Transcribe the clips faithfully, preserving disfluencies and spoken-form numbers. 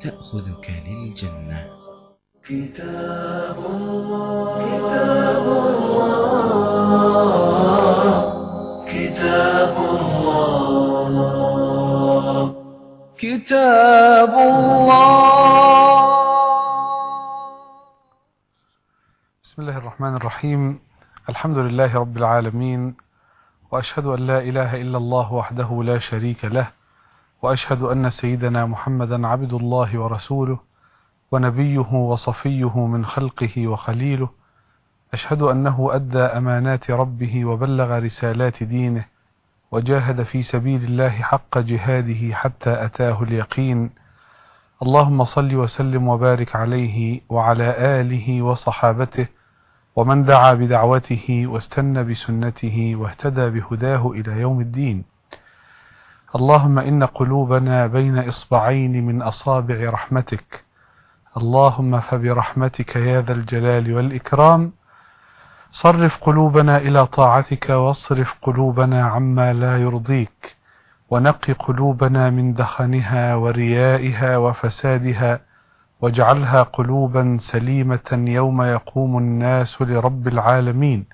تأخذك للجنة. كتاب الله كتاب الله كتاب الله كتاب الله. بسم الله الرحمن الرحيم. الحمد لله رب العالمين، وأشهد أن لا إله إلا الله وحده لا شريك له، وأشهد أن سيدنا محمدا عبد الله ورسوله ونبيه وصفيه من خلقه وخليله. أشهد أنه أدى أمانات ربه وبلغ رسالات دينه، وجاهد في سبيل الله حق جهاده حتى أتاه اليقين. اللهم صل وسلم وبارك عليه وعلى آله وصحابته ومن دعا بدعوته واستنى بسنته واهتدى بهداه إلى يوم الدين. اللهم إن قلوبنا بين إصبعين من أصابع رحمتك، اللهم فبرحمتك يا ذا الجلال والإكرام صرف قلوبنا إلى طاعتك، واصرف قلوبنا عما لا يرضيك، ونقي قلوبنا من دخنها وريائها وفسادها، واجعلها قلوبا سليمة يوم يقوم الناس لرب العالمين.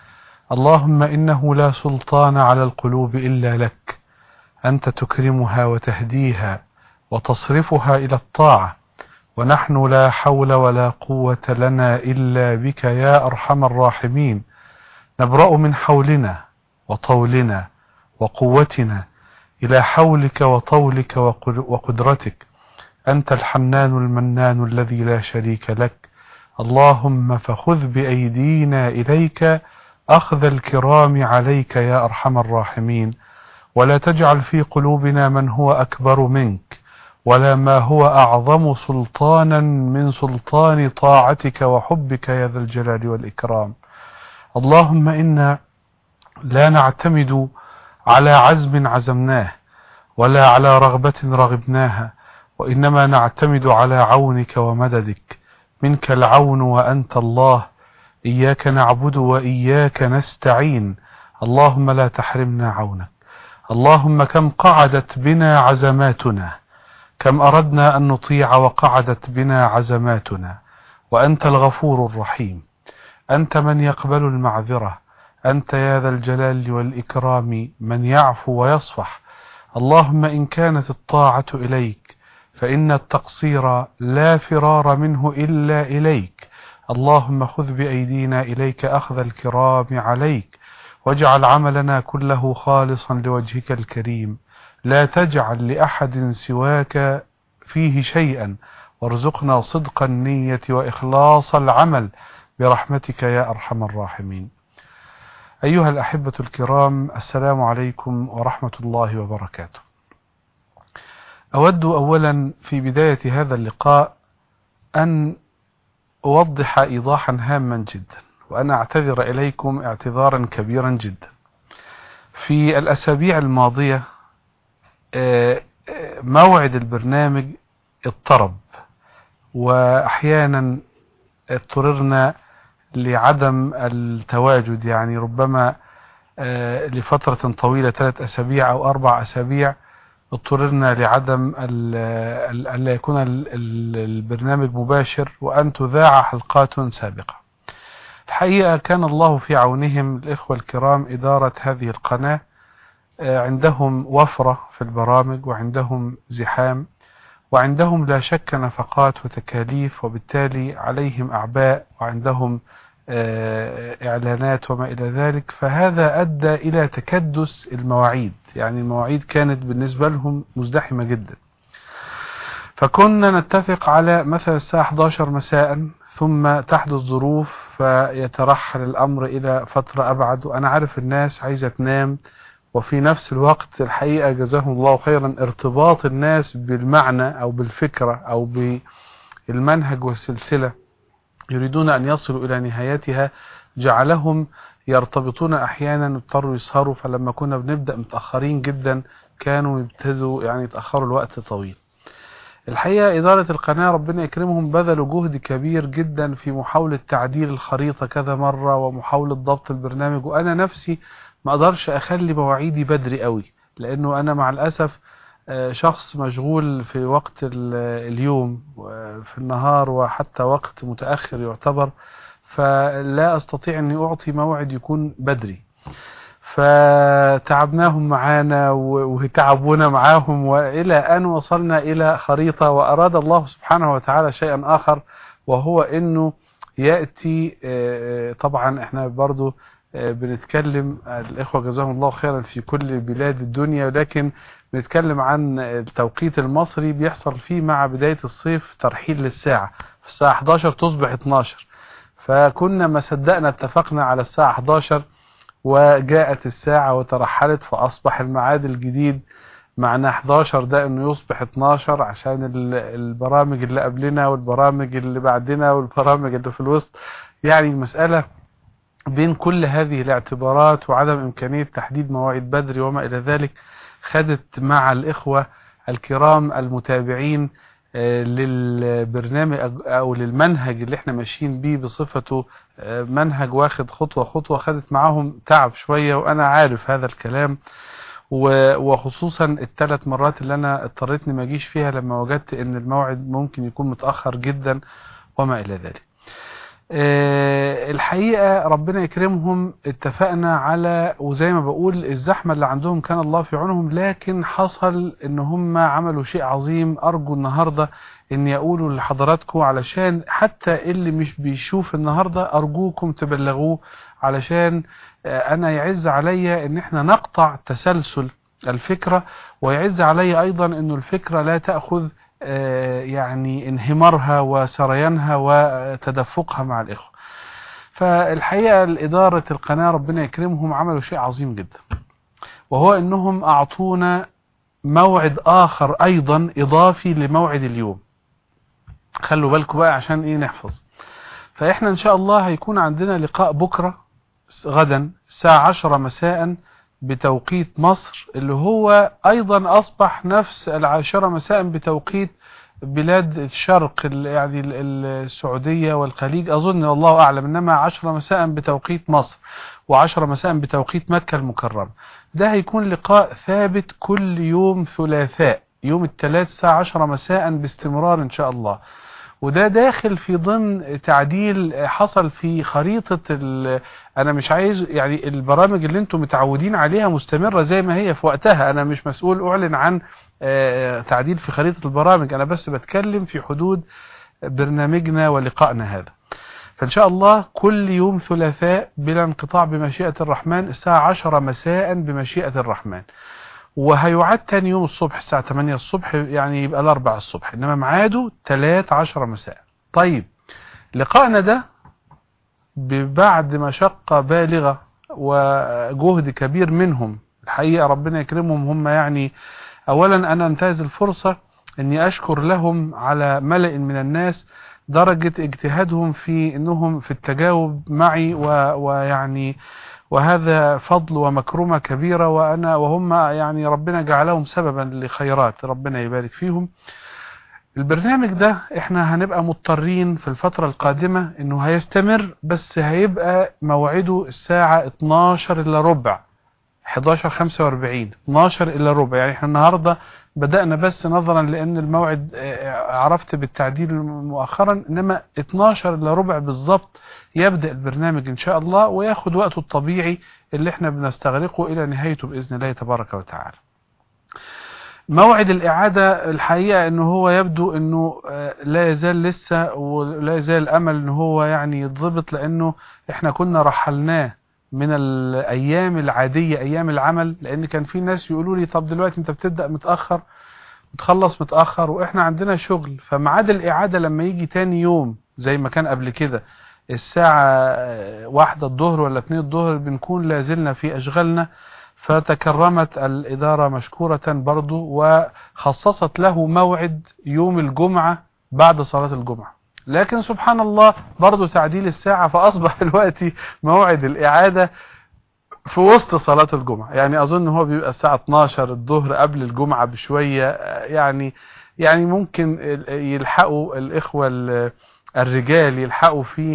اللهم إنه لا سلطان على القلوب إلا لك، أنت تكرمها وتهديها وتصرفها إلى الطاعة، ونحن لا حول ولا قوة لنا إلا بك يا أرحم الراحمين. نبرأ من حولنا وطولنا وقوتنا إلى حولك وطولك وقدرتك. أنت الحنان المنان الذي لا شريك لك. اللهم فخذ بأيدينا إليك أخذ الكرام عليك يا أرحم الراحمين، ولا تجعل في قلوبنا من هو أكبر منك، ولا ما هو أعظم سلطانا من سلطان طاعتك وحبك يا ذا الجلال والإكرام. اللهم إنا لا نعتمد على عزم عزمناه ولا على رغبة رغبناها، وإنما نعتمد على عونك ومددك. منك العون وأنت الله، إياك نعبد وإياك نستعين. اللهم لا تحرمنا عونك. اللهم كم قعدت بنا عزماتنا، كم أردنا أن نطيع وقعدت بنا عزماتنا، وأنت الغفور الرحيم، أنت من يقبل المعذرة، أنت يا ذا الجلال والإكرام من يعفو ويصفح. اللهم إن كانت الطاعة إليك فإن التقصير لا فرار منه إلا إليك. اللهم خذ بأيدينا إليك أخذ الكرام عليك، واجعل عملنا كله خالصا لوجهك الكريم، لا تجعل لأحد سواك فيه شيئا، وارزقنا صدق النية وإخلاص العمل برحمتك يا أرحم الراحمين. أيها الأحبة الكرام، السلام عليكم ورحمة الله وبركاته. أود أولا في بداية هذا اللقاء أن أوضح إيضاحا هاما جدا، وأنا أعتذر إليكم اعتذارا كبيرا جدا. في الأسابيع الماضية موعد البرنامج اضطرب، وأحيانا اضطررنا لعدم التواجد، يعني ربما لفترة طويلة ثلاث أسابيع أو أربع أسابيع اضطررنا لعدم أن لا يكون البرنامج مباشر وأن تذاع حلقات سابقة. الحقيقة كان الله في عونهم الإخوة الكرام، إدارة هذه القناة عندهم وفرة في البرامج، وعندهم زحام، وعندهم لا شك نفقات وتكاليف، وبالتالي عليهم أعباء، وعندهم إعلانات وما إلى ذلك، فهذا أدى إلى تكدس المواعيد. يعني المواعيد كانت بالنسبة لهم مزدحمة جدا، فكنا نتفق على مثلا الساعة إحدى عشرة مساء، ثم تحدث ظروف فيترحل الأمر إلى فترة أبعد، وأنا عارف الناس عايزة تنام، وفي نفس الوقت الحقيقة جزاهم الله خيرا ارتباط الناس بالمعنى أو بالفكرة أو بالمنهج والسلسلة، يريدون أن يصلوا إلى نهايتها، جعلهم يرتبطون أحيانا يضطروا يسهروا. فلما كنا بنبدأ متأخرين جدا كانوا يبتدوا يعني يتأخروا الوقت طويل. الحقيقة إدارة القناة ربنا يكرمهم بذلوا جهد كبير جدا في محاولة تعديل الخريطة كذا مرة، ومحاولة ضبط البرنامج، وأنا نفسي ما أقدرش أخلي مواعيدي بدري قوي، لأنه أنا مع الأسف شخص مشغول في وقت اليوم في النهار وحتى وقت متأخر يعتبر، فلا أستطيع أني أعطي موعد يكون بدري، فتعبناهم معانا وتعبونا معاهم، وإلى أن وصلنا إلى خريطة، وأراد الله سبحانه وتعالى شيئا آخر، وهو أنه يأتي. طبعا احنا برضو بنتكلم الإخوة جزاهم الله خيرا في كل بلاد الدنيا، لكن بنتكلم عن التوقيت المصري بيحصل فيه مع بداية الصيف ترحيل للساعة، في الساعة احد عشر تصبح اتناشر، فكنا ما صدقنا اتفقنا على الساعة احد عشر وجاءت الساعة وترحلت، فأصبح الميعاد الجديد معنا احد عشر ده انه يصبح اتناشر، عشان البرامج اللي قبلنا والبرامج اللي بعدنا والبرامج اللي في الوسط. يعني المسألة بين كل هذه الاعتبارات وعدم إمكانية تحديد مواعيد بدري وما إلى ذلك، خدت مع الإخوة الكرام المتابعين للبرنامج أو للمنهج اللي احنا ماشيين بيه بصفته منهج واخد خطوة خطوة، خدت معاهم تعب شوية، وأنا عارف هذا الكلام، وخصوصا الثلاث مرات اللي أنا اضطريتني ما اجيش فيها لما وجدت ان الموعد ممكن يكون متأخر جدا وما إلى ذلك. الحقيقة ربنا يكرمهم، اتفقنا على، وزي ما بقول الزحمة اللي عندهم كان الله في عونهم، لكن حصل ان هم عملوا شيء عظيم. ارجو النهاردة ان يقولوا لحضراتكم، علشان حتى اللي مش بيشوف النهاردة ارجوكم تبلغوه، علشان انا يعز عليا ان احنا نقطع تسلسل الفكرة، ويعز عليا ايضا انه الفكرة لا تأخذ يعني انهمارها وسريانها وتدفقها مع الإخوة. فالحقيقة الإدارة القناة ربنا يكرمهم عملوا شيء عظيم جدا، وهو أنهم أعطونا موعد آخر أيضا إضافي لموعد اليوم. خلوا بالكم بقى عشان إيه نحفظ. فإحنا إن شاء الله هيكون عندنا لقاء بكرة غدا الساعة عشرة مساء بتوقيت مصر، اللي هو ايضا اصبح نفس العاشرة مساء بتوقيت بلاد الشرق يعني السعودية والخليج اظن، والله اعلم، انما عشرة مساء بتوقيت مصر وعشرة مساء بتوقيت مكة المكرمة. ده هيكون لقاء ثابت كل يوم ثلاثاء، يوم الثلاث الساعة عشرة مساء باستمرار ان شاء الله. وده داخل في ضمن تعديل حصل في خريطة انا مش عايز يعني البرامج اللي انتم متعودين عليها مستمرة زي ما هي في وقتها، انا مش مسؤول اعلن عن تعديل في خريطة البرامج، انا بس بتكلم في حدود برنامجنا ولقائنا هذا. فان شاء الله كل يوم ثلاثاء بلا انقطاع بمشيئة الرحمن الساعة عشرة مساء بمشيئة الرحمن، وهيعاد تاني يوم الصبح الساعة ثمانية الصبح، يعني يبقى الاربع الصبح، انما ميعاده ثلاثة عشر مساء. طيب لقائنا ده بعد مشقة بالغة وجهد كبير منهم الحقيقة، ربنا يكرمهم هم. يعني اولا انا انتهز الفرصة اني اشكر لهم على ملأ من الناس درجة اجتهادهم في انهم في التجاوب معي، ويعني وهذا فضل ومكرمة كبيرة، وأنا وهم يعني ربنا جعلهم سببا لخيرات، ربنا يبارك فيهم. البرنامج ده احنا هنبقى مضطرين في الفترة القادمة انه هيستمر، بس هيبقى موعده الساعة اتناشر الا ربع، احد عشر خمسة واربعين، اتناشر الا ربع. يعني احنا النهاردة بدأنا بس نظرا لان الموعد عرفت بالتعديل مؤخرا، انما اتناشر الا ربع بالظبط يبدأ البرنامج ان شاء الله، وياخد وقته الطبيعي اللي احنا بنستغرقه الى نهايته بإذن الله تبارك وتعالى. موعد الإعادة الحقيقة انه هو يبدو انه لا يزال لسه، ولا يزال الامل انه هو يعني يتضبط، لانه احنا كنا رحلناه من الايام العادية ايام العمل، لان كان في ناس يقولوا لي طب دلوقتي انت بتبدأ متأخر وتخلص متأخر واحنا عندنا شغل، فميعاد الإعادة لما يجي تاني يوم زي ما كان قبل كده الساعة واحدة الظهر ولا اتنين الظهر بنكون لازلنا في أشغالنا. فتكرمت الإدارة مشكورة برضو وخصصت له موعد يوم الجمعة بعد صلاة الجمعة، لكن سبحان الله برضو تعديل الساعة، فأصبح دلوقتي موعد الإعادة في وسط صلاة الجمعة. يعني أظن هو بيبقى الساعة اتناشر الظهر قبل الجمعة بشوية، يعني يعني ممكن يلحقوا الإخوة الرجال يلحقوا فيه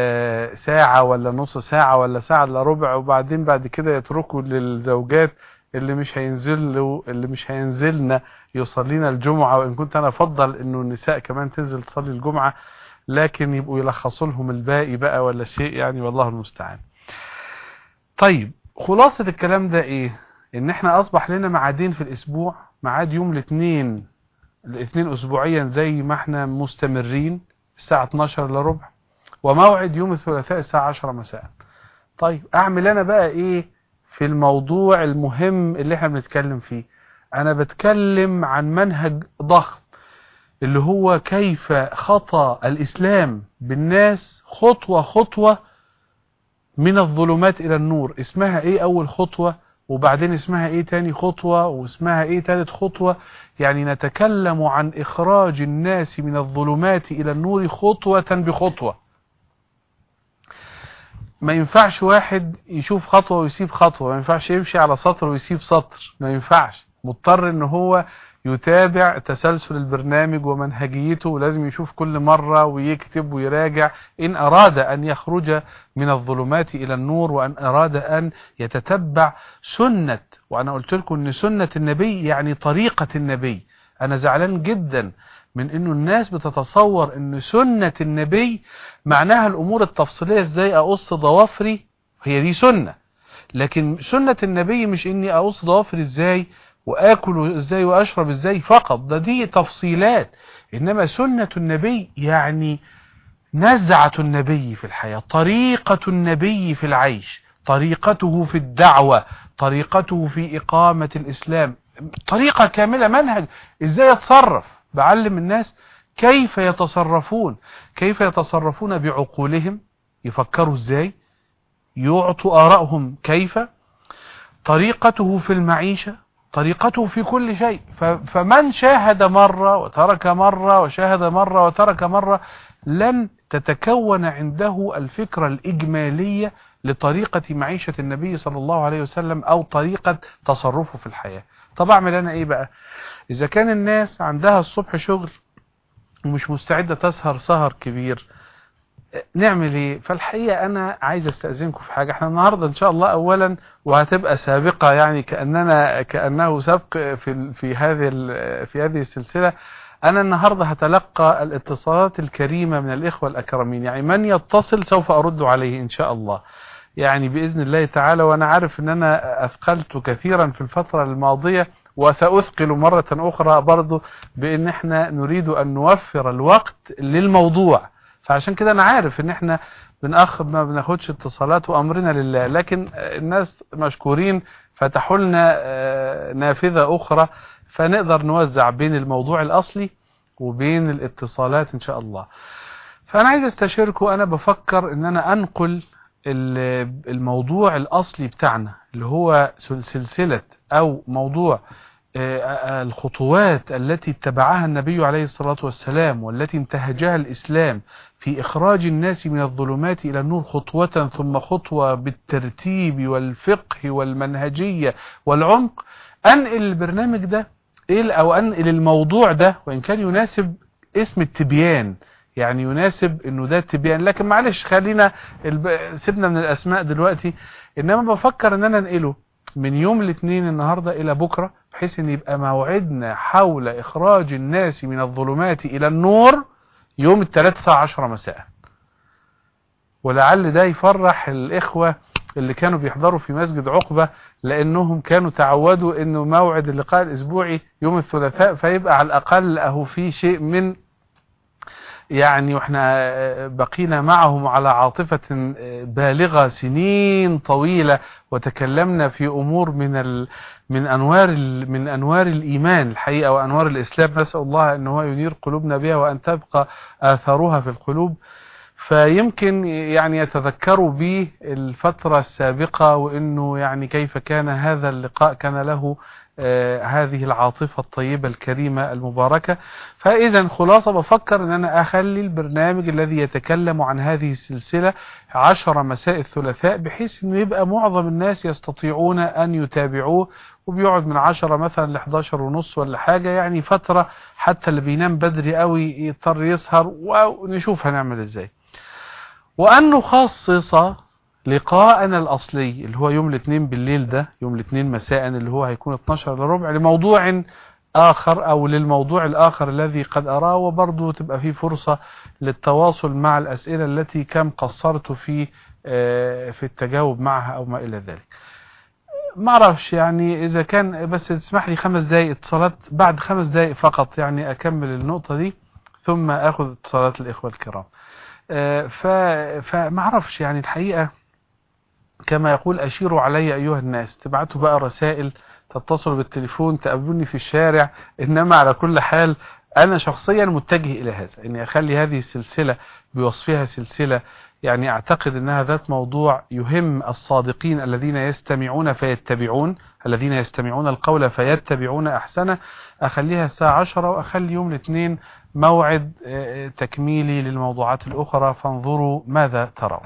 ساعة ولا نص ساعة ولا ساعة الا ربع، وبعدين بعد كده يتركوا للزوجات اللي مش هينزل له اللي مش هينزلنا يصلينا الجمعة، وإن كنت أنا أفضل إنه النساء كمان تنزل تصلي الجمعة، لكن يبقوا يلخصوا لهم الباقي بقى ولا شيء يعني، والله المستعان. طيب خلاصة الكلام ده إيه؟ إن إحنا أصبح لنا ميعادين في الأسبوع، ميعاد يوم الاثنين الاثنين أسبوعيا زي ما إحنا مستمرين الساعة اتناشر الا ربع، وموعد يوم الثلاثاء الساعة عشرة مساء. طيب أعمل أنا بقى إيه في الموضوع المهم اللي إحنا بنتكلم فيه؟ أنا بتكلم عن منهج ضخم اللي هو كيف خطى الإسلام بالناس خطوة خطوة من الظلمات إلى النور. اسمها إيه أول خطوة، وبعدين اسمها إيه تاني خطوة، واسمها إيه تالت خطوة. يعني نتكلم عن إخراج الناس من الظلمات إلى النور خطوة بخطوة. ما ينفعش واحد يشوف خطوة ويسيب خطوة، ما ينفعش يمشي على سطر ويسيب سطر، ما ينفعش. مضطر ان هو يتابع تسلسل البرنامج ومنهجيته، ولازم يشوف كل مرة ويكتب ويراجع إن أراد أن يخرج من الظلمات إلى النور، وأن أراد أن يتتبع سنة. وأنا قلت لكم أن سنة النبي يعني طريقة النبي. أنا زعلان جدا من أنه الناس بتتصور أن سنة النبي معناها الأمور التفصيلية، ازاي أقص ضوافري، هي دي سنة. لكن سنة النبي مش أني أقص ضوافري ازاي وآكل ازاي وأشرب ازاي فقط، ده دي تفصيلات. إنما سنة النبي يعني نزعة النبي في الحياة، طريقة النبي في العيش، طريقته في الدعوة، طريقته في إقامة الإسلام، طريقة كاملة، منهج ازاي يتصرف. بعلم الناس كيف يتصرفون، كيف يتصرفون بعقولهم، يفكروا ازاي، يعطوا آرائهم كيف، طريقته في المعيشة، طريقته في كل شيء. فمن شاهد مرة وترك مرة وشاهد مرة وترك مرة لن تتكون عنده الفكرة الإجمالية لطريقة معيشة النبي صلى الله عليه وسلم أو طريقة تصرفه في الحياة. طب أعمل أنا إيه بقى إذا كان الناس عندها الصبح شغل ومش مستعدة تسهر سهر كبير؟ نعمل ايه؟ فالحقيقة انا عايز استأذنكم في حاجة. احنا النهاردة ان شاء الله اولا وهتبقى سابقة، يعني كأننا كأنه سبق في في هذه في هذه السلسلة. انا النهاردة هتلقى الاتصالات الكريمة من الاخوة الاكرمين، يعني من يتصل سوف ارد عليه ان شاء الله يعني بإذن الله تعالى. وانا عارف ان انا اثقلت كثيرا في الفترة الماضية، وسأثقل مرة اخرى برضو، بان احنا نريد ان نوفر الوقت للموضوع. فعشان كده انا عارف ان احنا بناخد ما بناخدش اتصالات وامرنا لله، لكن الناس مشكورين فتحوا لنا نافذة اخرى فنقدر نوزع بين الموضوع الاصلي وبين الاتصالات ان شاء الله. فانا عايز استشيركم. انا بفكر ان انا انقل الموضوع الاصلي بتاعنا اللي هو سلسلة او موضوع الخطوات التي اتبعها النبي عليه الصلاة والسلام والتي انتهجها الإسلام في إخراج الناس من الظلمات إلى النور، خطوة ثم خطوة بالترتيب والفقه والمنهجية والعمق. أنقل البرنامج ده أو أنقل الموضوع ده، وإن كان يناسب اسم التبيان، يعني يناسب انه ده التبيان، لكن معلش خلينا سيبنا من الأسماء دلوقتي. إنما بفكر ان انا انقله من يوم الاثنين النهاردة إلى بكرة، بحيث ان يبقى موعدنا حول إخراج الناس من الظلمات إلى النور يوم الثلاث الساعة عشرة مساء. ولعل ده يفرح الإخوة اللي كانوا بيحضروا في مسجد عقبة، لأنهم كانوا تعودوا انه موعد اللقاء الأسبوعي يوم الثلاثاء، فيبقى على الأقل أهو في شيء من يعني، واحنا بقينا معهم على عاطفة بالغة سنين طويلة، وتكلمنا في أمور من ال من أنوار ال من أنوار الإيمان الحقيقة وأنوار الإسلام. نسأل الله أن هو ينير قلوبنا بها وأن تبقى آثارها في القلوب. فيمكن يعني يتذكروا به الفترة السابقة، وأنه يعني كيف كان هذا اللقاء كان له آه هذه العاطفة الطيبة الكريمة المباركة. فإذا خلاصة بفكر أن أنا أخلي البرنامج الذي يتكلم عن هذه السلسلة عشرة مساء الثلاثاء، بحيث أنه يبقى معظم الناس يستطيعون أن يتابعوه، وبيقعد من عشرة مثلا ل حداشر ونص ولا حاجة، يعني فترة حتى اللي بينام بدري قوي يضطر يسهر، ونشوف هنعمل ازاي. وأن نخصص لقاءنا الأصلي اللي هو يوم الاثنين بالليل، ده يوم الاثنين مساء اللي هو هيكون اتناشر الا ربع، لموضوع آخر أو للموضوع الآخر الذي قد أراه، وبرضه تبقى فيه فرصة للتواصل مع الأسئلة التي كم قصرت في في التجاوب معها أو ما إلى ذلك. ما اعرفش يعني إذا كان بس تسمح لي خمس دقائق اتصالات، بعد خمس دقائق فقط يعني أكمل النقطة دي ثم أخذ اتصالات الإخوة الكرام. فما اعرفش يعني الحقيقة كما يقول أشيروا علي أيها الناس، تبعتوا بقى رسائل، تتصلوا بالتليفون، تقابلوني في الشارع، إنما على كل حال أنا شخصيا متجه إلى هذا، إني أخلي هذه السلسلة بوصفها سلسلة يعني أعتقد أنها ذات موضوع يهم الصادقين الذين يستمعون فيتبعون، الذين يستمعون القول فيتبعون أحسنه. أخليها الساعة عشرة، وأخلي يوم الاثنين موعد تكميلي للموضوعات الأخرى، فانظروا ماذا ترون.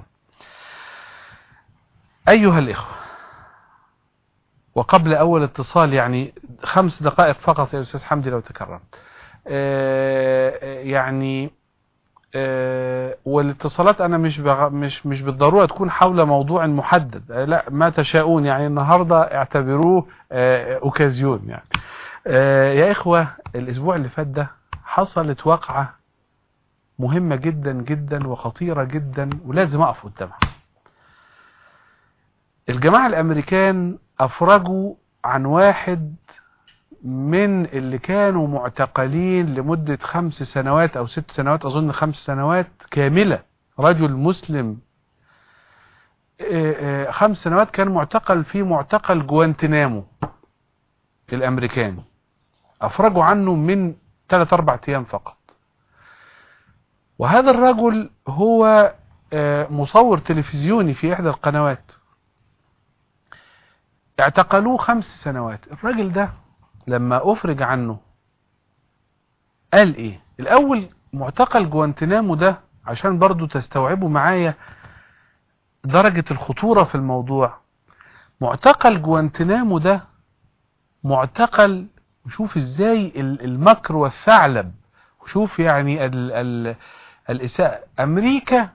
أيها الإخوة، وقبل أول اتصال يعني خمس دقائق فقط يا أستاذ حمدي لو تكرمت، يعني والاتصالات أنا مش بغ... مش مش بالضرورة تكون حول موضوع محدد، لا ما تشاءون، يعني النهاردة اعتبروه أوكازيون. يعني يا إخوة، الأسبوع اللي فات ده حصلت وقعة مهمة جدا جدا وخطيرة جدا ولازم أقف قدامها. الجماعة الأمريكان أفرجوا عن واحد من اللي كانوا معتقلين لمدة خمس سنوات أو ست سنوات، أظن خمس سنوات كاملة، رجل مسلم خمس سنوات كان معتقل في معتقل جوانتنامو الأمريكاني، أفرجوا عنه من ثلاث أربع أيام فقط. وهذا الرجل هو مصور تلفزيوني في إحدى القنوات، اعتقلوه خمس سنوات. الراجل ده لما أفرج عنه قال إيه؟ الأول معتقل جوانتنامو ده عشان برضو تستوعبوا معايا درجة الخطورة في الموضوع. معتقل جوانتنامو ده معتقل، وشوف ازاي المكر والثعلب، وشوف يعني ال ال الإساءة. أمريكا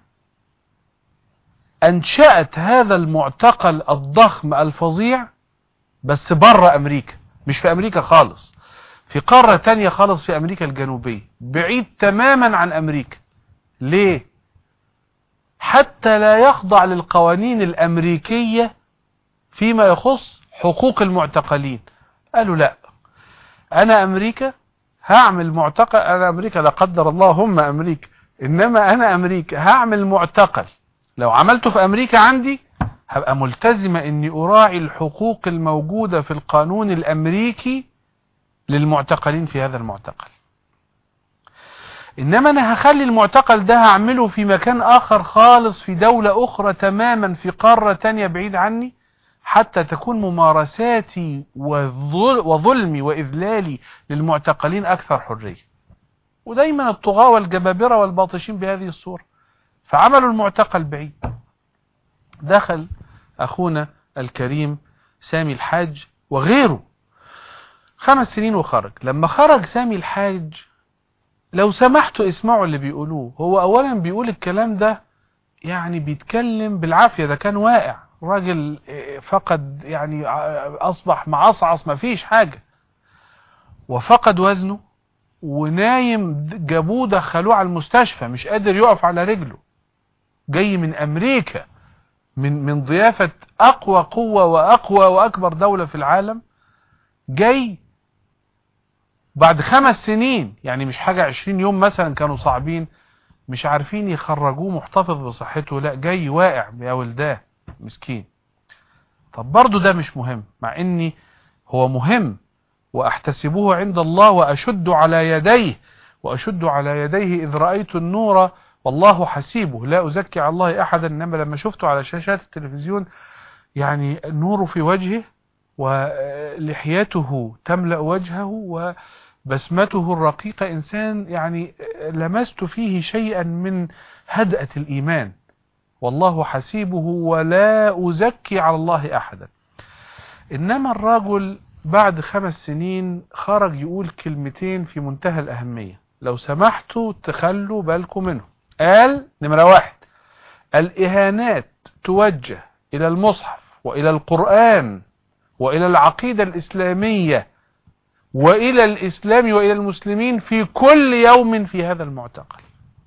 أنشأت هذا المعتقل الضخم الفظيع بس بره أمريكا، مش في أمريكا خالص، في قارة تانية خالص، في أمريكا الجنوبية، بعيد تماما عن أمريكا. ليه؟ حتى لا يخضع للقوانين الأمريكية فيما يخص حقوق المعتقلين. قالوا لا، أنا أمريكا هعمل معتقل، أنا أمريكا لا قدر الله هم أمريكا، إنما أنا أمريكا هعمل معتقل، لو عملته في أمريكا عندي هبقى ملتزمة إني أراعي الحقوق الموجودة في القانون الأمريكي للمعتقلين في هذا المعتقل. إنما أنا هخلي المعتقل ده هعمله في مكان آخر خالص، في دولة أخرى تماما، في قارة تانية بعيد عني، حتى تكون ممارساتي وظلمي وإذلالي للمعتقلين أكثر حرية. ودايما الطغاة والجبابرة والباطشين بهذه الصورة، فعملوا المعتقل بعيد. دخل أخونا الكريم سامي الحاج وغيره خمس سنين وخرج. لما خرج سامي الحاج، لو سمحتوا اسمعوا اللي بيقولوه. هو أولا بيقول الكلام ده يعني بيتكلم بالعافية، ده كان واقع، راجل فقد يعني أصبح معصعص ما فيش حاجة، وفقد وزنه ونايم، جابوه دخلوه على المستشفى، مش قادر يقف على رجله، جاي من أمريكا، من من ضيافة أقوى قوة وأقوى وأكبر دولة في العالم، جاي بعد خمس سنين، يعني مش حاجة عشرين يوم مثلا كانوا صعبين مش عارفين يخرجوه محتفظ بصحته، لا جاي واقع يا ولداه مسكين. طب برضو ده مش مهم، مع اني هو مهم، واحتسبه عند الله، واشد على يديه واشد على يديه اذ رأيت النور والله حسيبه، لا ازكي على الله احدا. انما لما شفته على شاشات التلفزيون يعني النور في وجهه، ولحيته تملأ وجهه، وبسمته الرقيقة، إنسان يعني لمست فيه شيئا من هدأة الإيمان، والله حسيبه ولا أزكي على الله أحدا. إنما الرجل بعد خمس سنين خرج يقول كلمتين في منتهى الأهمية، لو سمحتوا تخلوا بالكم منه. قال نمرة واحد: الإهانات توجه إلى المصحف وإلى القرآن وإلى العقيدة الإسلامية وإلى الإسلام وإلى المسلمين في كل يوم في هذا المعتقل.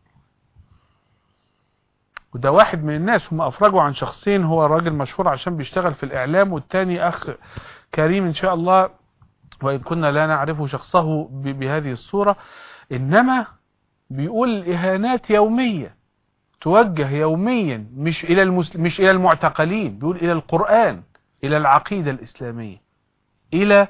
وده واحد من الناس، هم أفرجوا عن شخصين، هو راجل مشهور عشان بيشتغل في الإعلام، والتاني أخ كريم إن شاء الله وإن كنا لا نعرفه شخصه بهذه الصورة، إنما بيقول الإهانات يومية توجه يوميا مش إلى المسلم مش إلى المعتقلين، بيقول إلى القرآن، إلى العقيدة الإسلامية، إلى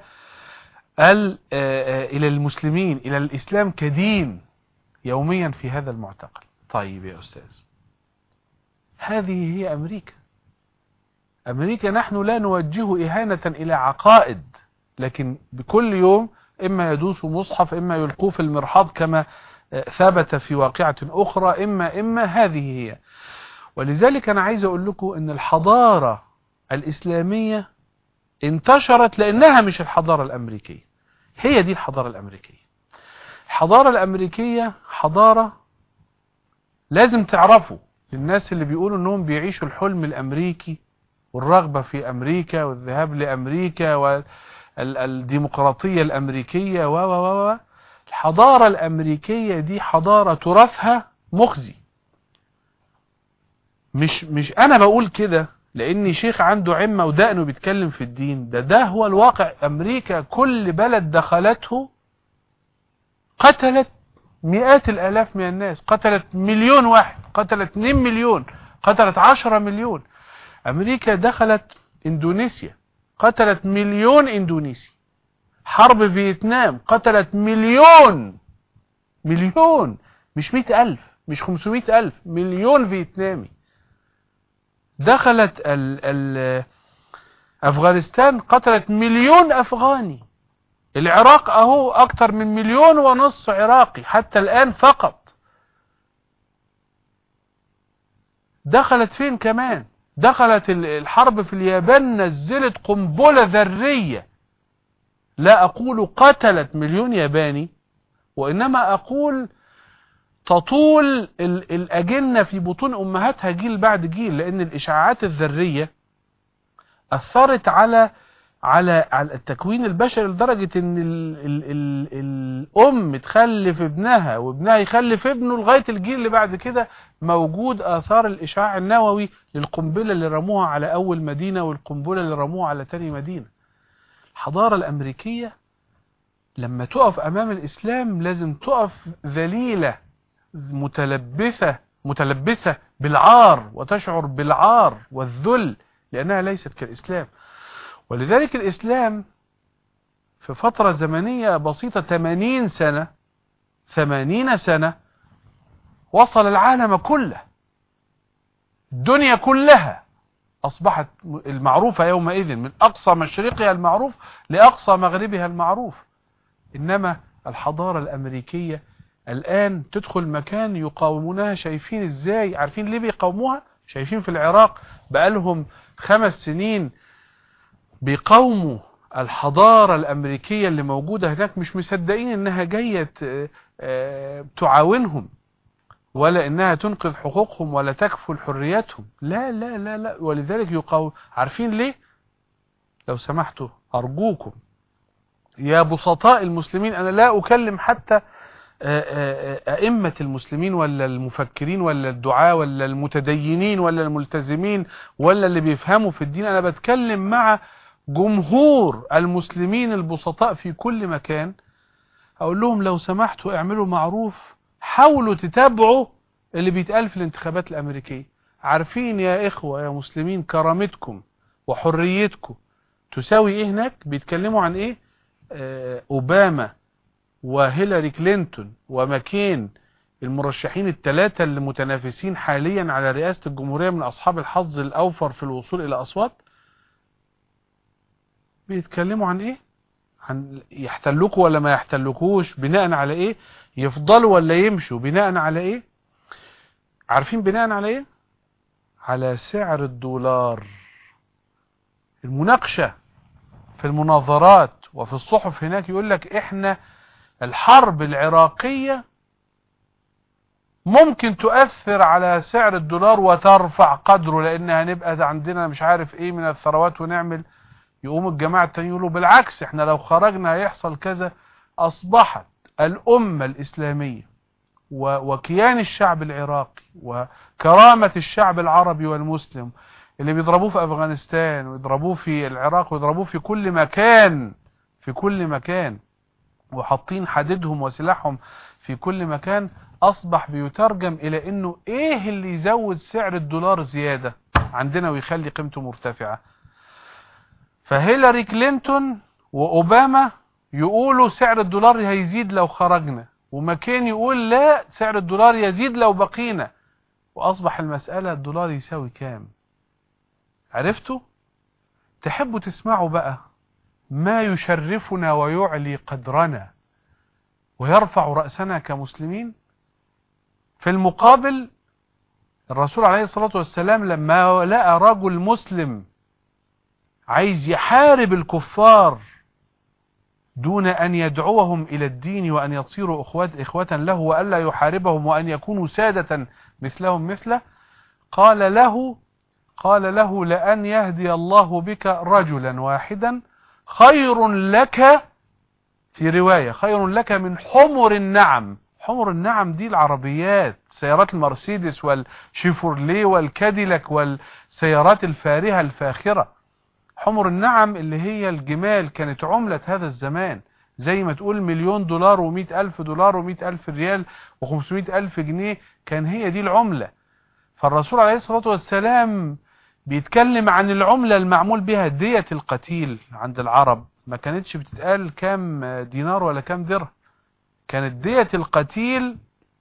إلى المسلمين، إلى الإسلام كدين يوميا في هذا المعتقل. طيب يا أستاذ، هذه هي أمريكا. أمريكا نحن لا نوجه إهانة إلى عقائد، لكن بكل يوم إما يدوس مصحف، إما يلقوه في المرحاض كما ثبت في واقعة أخرى، إما إما هذه هي. ولذلك أنا عايز أقول لكم أن الحضارة الإسلامية انتشرت لأنها مش الحضارة الأمريكية، هي دي الحضارة الأمريكية. الحضارة الأمريكية حضارة لازم تعرفوا الناس اللي بيقولوا أنهم بيعيشوا الحلم الأمريكي والرغبة في أمريكا والذهاب لأمريكا والديمقراطية الأمريكية و و و الحضارة الأمريكية دي حضارة تراثها مخزي. مش مش أنا بقول كده لأني شيخ عنده عمة ودقنه بيتكلم في الدين، ده ده هو الواقع. أمريكا كل بلد دخلته قتلت مئات الآلاف من الناس، قتلت مليون واحد، قتلت اتنين مليون، قتلت عشرة مليون. أمريكا دخلت إندونيسيا قتلت مليون إندونيسي. حرب فيتنام قتلت مليون مليون مش مئة ألف، مش خمسمائة ألف، مليون فيتنامي. دخلت ال ال أفغانستان قتلت مليون أفغاني. العراق أهو أكتر من مليون ونص عراقي حتى الآن فقط. دخلت فين كمان؟ دخلت الحرب في اليابان، نزلت قنبلة ذرية، لا أقول قتلت مليون ياباني، وإنما أقول تطول الأجنة في بطون أمهاتها جيل بعد جيل، لأن الإشعاعات الذرية أثرت على على على التكوين البشري لدرجة إن ال ال ال الأم تخلف ابنها وابنها يخلف ابنه لغاية الجيل اللي بعد كده موجود آثار الإشعاع النووي للقنبلة اللي رموها على أول مدينة والقنبلة اللي رموها على تاني مدينة. الحضارة الأمريكية لما تقف أمام الإسلام لازم تقف ذليلة متلبسة متلبسة بالعار، وتشعر بالعار والذل لأنها ليست كالإسلام. ولذلك الإسلام في فترة زمنية بسيطة ثمانين سنة ثمانين سنة وصل العالم كله، الدنيا كلها أصبحت المعروفة يومئذ من أقصى مشرقها المعروف لأقصى مغربها المعروف. إنما الحضارة الأمريكية الآن تدخل مكان يقاومونها، شايفين إزاي؟ عارفين ليه بيقاوموها؟ شايفين في العراق بقالهم خمس سنين بيقاوموا الحضارة الأمريكية اللي موجودة هناك، مش مصدقين إنها جاية تعاونهم ولا إنها تنقذ حقوقهم ولا تكفل حرياتهم. لا لا لا لا ولذلك يقاوم. عارفين ليه؟ لو سمحتوا أرجوكم يا بسطاء المسلمين، أنا لا أكلم حتى أئمة المسلمين ولا المفكرين ولا الدعاة ولا المتدينين ولا الملتزمين ولا اللي بيفهموا في الدين، أنا بتكلم مع جمهور المسلمين البسطاء في كل مكان. أقول لهم لو سمحتوا اعملوا معروف، حاولوا تتابعوا اللي بيتقال في الانتخابات الأمريكية. عارفين يا إخوة يا مسلمين كرامتكم وحريتكم تساوي إيه هناك؟ بيتكلموا عن إيه؟ آه أوباما وهيلاري كلينتون وماكين، المرشحين الثلاثة اللي متنافسين حاليا على رئاسة الجمهورية من أصحاب الحظ الأوفر في الوصول إلى أصوات. بيتكلموا عن إيه؟ عن يحتلوكوا ولا ما يحتلوكوش، بناء على إيه؟ يفضلوا ولا يمشوا، بناء على إيه؟ عارفين بناء على إيه؟ على سعر الدولار. المناقشة في المناظرات وفي الصحف هناك يقول لك إحنا الحرب العراقية ممكن تؤثر على سعر الدولار وترفع قدره، لان هنبقى عندنا مش عارف ايه من الثروات ونعمل. يقوم الجماعة التانيين يقولوا بالعكس، احنا لو خرجنا هيحصل كذا. اصبحت الامة الاسلامية وكيان الشعب العراقي وكرامة الشعب العربي والمسلم اللي بيضربوه في افغانستان ويضربوه في العراق ويضربوه في كل مكان في كل مكان وحاطين حديدهم وسلاحهم في كل مكان، اصبح بيترجم الى انه ايه اللي يزود سعر الدولار زيادة عندنا ويخلي قيمته مرتفعة. فهيلاري كلينتون واوباما يقولوا سعر الدولار هيزيد لو خرجنا، وماكين يقول لا سعر الدولار يزيد لو بقينا. واصبح المسألة الدولار يساوي كام؟ عرفتوا؟ تحبوا تسمعوا بقى ما يشرفنا ويعلي قدرنا ويرفع رأسنا كمسلمين؟ في المقابل الرسول عليه الصلاة والسلام لما لقى رجل مسلم عايز يحارب الكفار دون أن يدعوهم إلى الدين وأن يصيروا إخوات إخوة له وألا يحاربهم وأن يكونوا سادة مثلهم مثله، قال له قال له لأن يهدي الله بك رجلا واحدا خير لك، في رواية خير لك من حمر النعم. حمر النعم دي العربيات، سيارات المرسيدس والشيفورليه والكاديلاك والسيارات الفارهة الفاخرة. حمر النعم اللي هي الجمال كانت عملة هذا الزمان، زي ما تقول مليون دولار ومئة ألف دولار ومئة ألف ريال وخمسمائة ألف جنيه، كان هي دي العملة. فالرسول عليه الصلاة والسلام بيتكلم عن العملة المعمول بها دية القتيل عند العرب. ما كانتش بتتقال كام دينار ولا كام درهم، كانت دية القتيل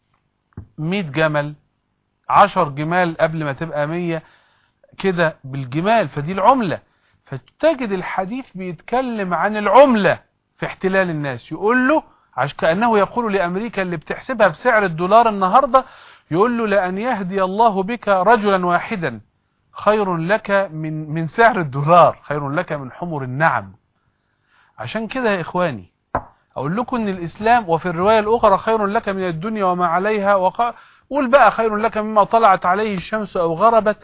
مئة جمل، عشر جمال قبل ما تبقى مية كده بالجمال، فدي العملة. فتجد الحديث بيتكلم عن العملة في احتلال الناس، يقول له عشان كأنه يقول لأمريكا اللي بتحسبها بسعر الدولار النهاردة، يقول له لأن يهدي الله بك رجلا واحدا خير لك من من سعر الدولار، خير لك من حمر النعم. عشان كده يا إخواني أقول لكم أن الإسلام، وفي الرواية الأخرى خير لك من الدنيا وما عليها، وقول بقى خير لك مما طلعت عليه الشمس أو غربت.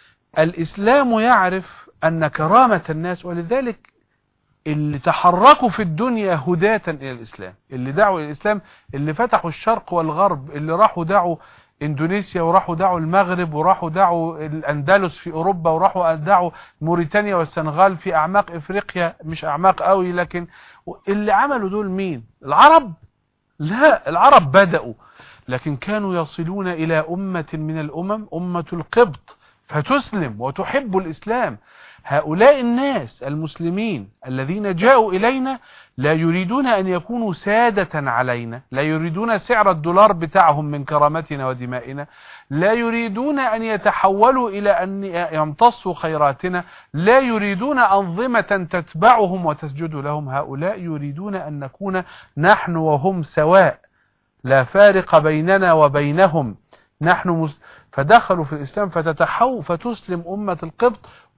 الإسلام يعرف أن كرامة الناس، ولذلك اللي تحركوا في الدنيا هداة إلى الإسلام، اللي دعوا إلى الإسلام، اللي فتحوا الشرق والغرب، اللي راحوا دعوا إندونيسيا وراحوا دعوا المغرب وراحوا دعوا الأندلس في أوروبا وراحوا دعوا موريتانيا والسنغال في أعماق إفريقيا، مش أعماق قوي، لكن اللي عملوا دول مين؟ العرب؟ لا، العرب بدأوا، لكن كانوا يصلون إلى أمة من الأمم، أمة القبط، فتسلم وتحب الإسلام. هؤلاء الناس المسلمين الذين جاءوا إلينا لا يريدون أن يكونوا سادة علينا، لا يريدون سعر الدولار بتاعهم من كرامتنا ودمائنا، لا يريدون أن يتحولوا إلى أن يمتصوا خيراتنا، لا يريدون أنظمة تتبعهم وتسجد لهم. هؤلاء يريدون أن نكون نحن وهم سواء، لا فارق بيننا وبينهم، نحن مس... فدخلوا في الإسلام فتتحول فتسلم أمة القبط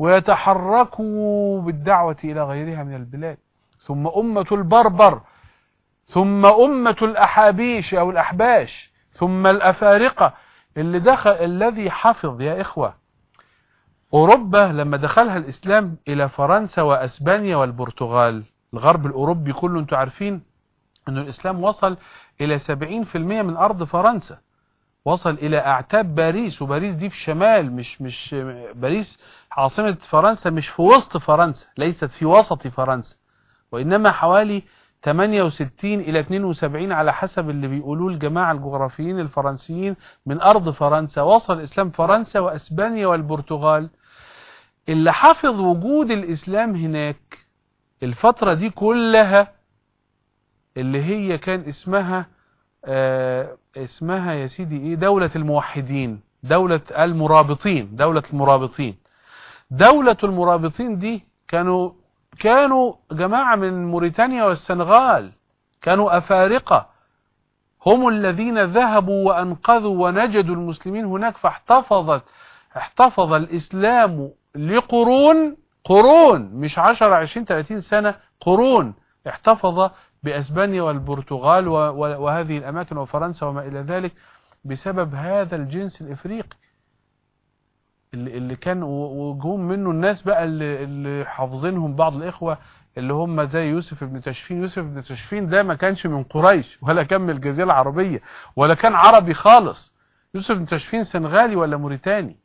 ويتحركوا بالدعوة إلى غيرها من البلاد، ثم أمة البربر، ثم أمة الأحابيش أو الأحباش، ثم الأفارقة. اللي دخل الذي حفظ يا إخوة أوروبا لما دخلها الإسلام إلى فرنسا وأسبانيا والبرتغال، الغرب الأوروبي كله، أنتم عارفين أن الإسلام وصل إلى سبعين في المئة من أرض فرنسا، وصل إلى أعتاب باريس، وباريس دي في الشمال، مش مش باريس عاصمة فرنسا مش في وسط فرنسا، ليست في وسط فرنسا، وإنما حوالي ثمانية وستين إلى اثنين وسبعين على حسب اللي بيقولوه الجماعة الجغرافيين الفرنسيين من أرض فرنسا. وصل الإسلام فرنسا وأسبانيا والبرتغال. اللي حافظ وجود الإسلام هناك الفترة دي كلها، اللي هي كان اسمها آه اسمها يا سيدي ايه، دولة الموحدين، دولة المرابطين، دولة المرابطين. دولة المرابطين دي كانوا كانوا جماعة من موريتانيا والسنغال، كانوا أفارقة، هم الذين ذهبوا وأنقذوا ونجدوا المسلمين هناك. فاحتفظت احتفظ الإسلام لقرون، قرون مش عشر عشرين ثلاثين سنة، قرون احتفظ بأسبانيا والبرتغال وهذه الأماكن وفرنسا وما إلى ذلك. بسبب هذا الجنس الإفريقي اللي, اللي كان وجوم منه الناس بقى اللي, اللي حافظينهم بعض الإخوة اللي هم زي يوسف بن تشفين. يوسف بن تشفين ده ما كانش من قريش ولا كان من الجزيرة العربية ولا كان عربي خالص. يوسف بن تشفين سنغالي ولا موريتاني.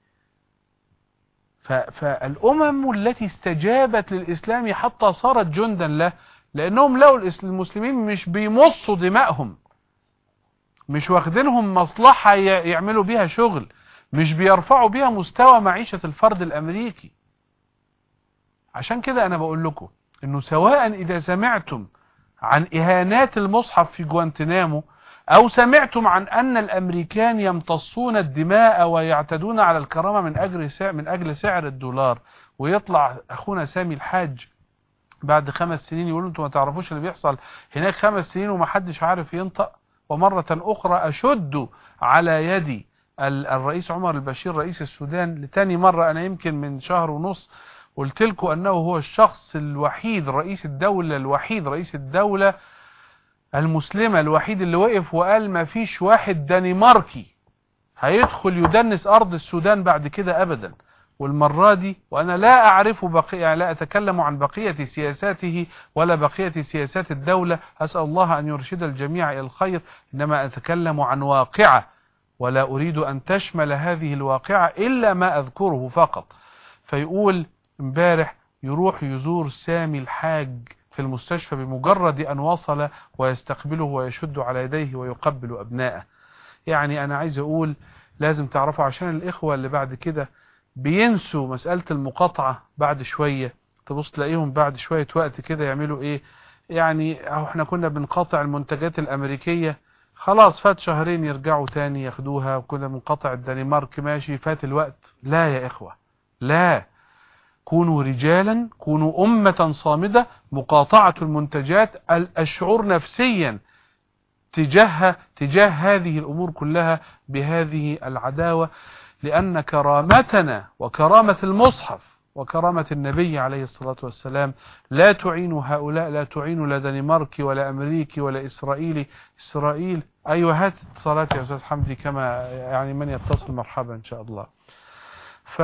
فالأمم التي استجابت للإسلام حتى صارت جندا له، لأنهم لقوا المسلمين مش بيمصوا دمائهم، مش واخدينهم مصلحة يعملوا بيها شغل، مش بيرفعوا بيها مستوى معيشة الفرد الأمريكي. عشان كده أنا بقول لكم إنه سواء إذا سمعتم عن إهانات المصحف في جوانتنامو أو سمعتم عن أن الأمريكان يمتصون الدماء ويعتدون على الكرامة من أجل سعر, من أجل سعر الدولار، ويطلع أخونا سامي الحاج بعد خمس سنين يقول انتوا ما تعرفوش اللي بيحصل هناك خمس سنين وما حدش عارف ينطق. ومرة أخرى أشد على يدي الرئيس عمر البشير رئيس السودان لتاني مرة. أنا يمكن من شهر ونص قلت لكم أنه هو الشخص الوحيد رئيس الدولة الوحيد رئيس الدولة المسلمة الوحيد اللي وقف وقال ما فيش واحد دنماركي هيدخل يدنس أرض السودان بعد كده أبدا. والمرة دي وأنا لا أعرف بقية، يعني لا أتكلم عن بقية سياساته ولا بقية سياسات الدولة، أسأل الله أن يرشد الجميع إلى الخير، إنما أتكلم عن واقعة ولا أريد أن تشمل هذه الواقعة إلا ما أذكره فقط. فيقول امبارح يروح يزور سامي الحاج في المستشفى بمجرد أن وصل ويستقبله ويشد على يديه ويقبل أبنائه. يعني أنا عايز أقول لازم تعرفوا عشان الإخوة اللي بعد كده بينسوا مسألة المقاطعة بعد شوية، تبص تلاقيهم بعد شوية وقت كده يعملوا ايه، يعني اهو احنا كنا بنقاطع المنتجات الامريكية خلاص فات شهرين يرجعوا تاني ياخدوها، وكنا بنقاطع الدنمارك ماشي فات الوقت. لا يا اخوة لا، كونوا رجالا، كونوا أمة صامدة. مقاطعة المنتجات الشعور نفسيا تجاه تجاه هذه الأمور كلها بهذه العداوة، لأن كرامتنا وكرامة المصحف وكرامة النبي عليه الصلاة والسلام لا تعين هؤلاء، لا تعين لا دنماركي ولا أمريكي ولا إسرائيلي. إسرائيل أيوة هات صلاة يا أستاذ حمدي كما يعني من يتصل مرحبا إن شاء الله. ف...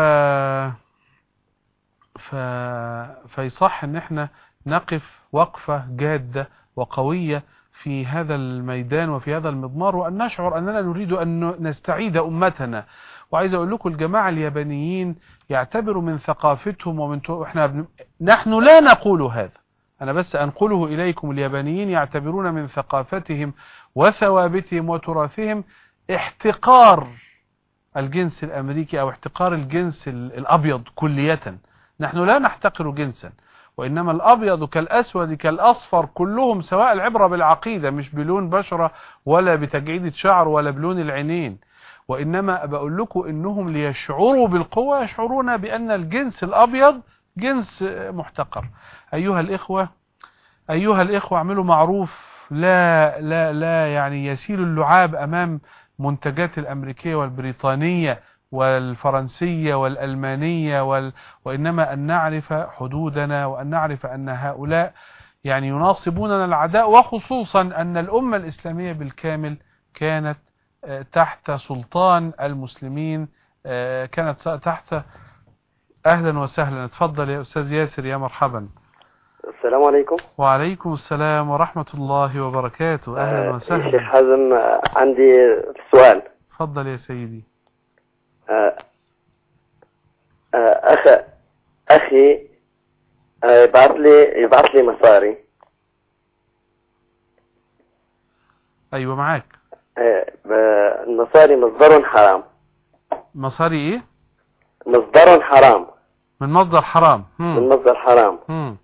ف... فيصح أن احنا نقف وقفة جادة وقوية في هذا الميدان وفي هذا المضمار، وأن نشعر أننا نريد أن نستعيد أمتنا. وعايز أقول لكم الجماعة اليابانيين يعتبروا من ثقافتهم ومن احنا بن... نحن لا نقول هذا، أنا بس أنقله إليكم. اليابانيين يعتبرون من ثقافتهم وثوابتهم وتراثهم احتقار الجنس الأمريكي أو احتقار الجنس الأبيض كلية. نحن لا نحتقر جنسا، وإنما الأبيض كالأسود كالأصفر كلهم سواء، العبرة بالعقيدة مش بلون بشرة ولا بتجعيدة شعر ولا بلون العينين. وإنما بقول لكم إنهم ليشعروا بالقوة يشعرون بأن الجنس الأبيض جنس محتقر. أيها الإخوة أيها الإخوة اعملوا معروف، لا لا لا يعني يسيل اللعاب أمام منتجات الأمريكية والبريطانية والفرنسية والألمانية وال... وإنما أن نعرف حدودنا، وأن نعرف أن هؤلاء يعني يناصبوننا العداء، وخصوصا أن الأمة الإسلامية بالكامل كانت تحت سلطان المسلمين، كانت تحت. أهلا وسهلا، اتفضل يا أستاذ ياسر. يا مرحبا. السلام عليكم. وعليكم السلام ورحمة الله وبركاته. أهلا وسهلا. شيخ حازم عندي سؤال. اتفضل يا سيدي. أخ أخي يبعث لي يبعث لي مصاري. أيوة معاك. المصاري مصدر حرام. مصاري إيه؟ مصدر حرام. من مصدر حرام. هم. من مصدر حرام. هم.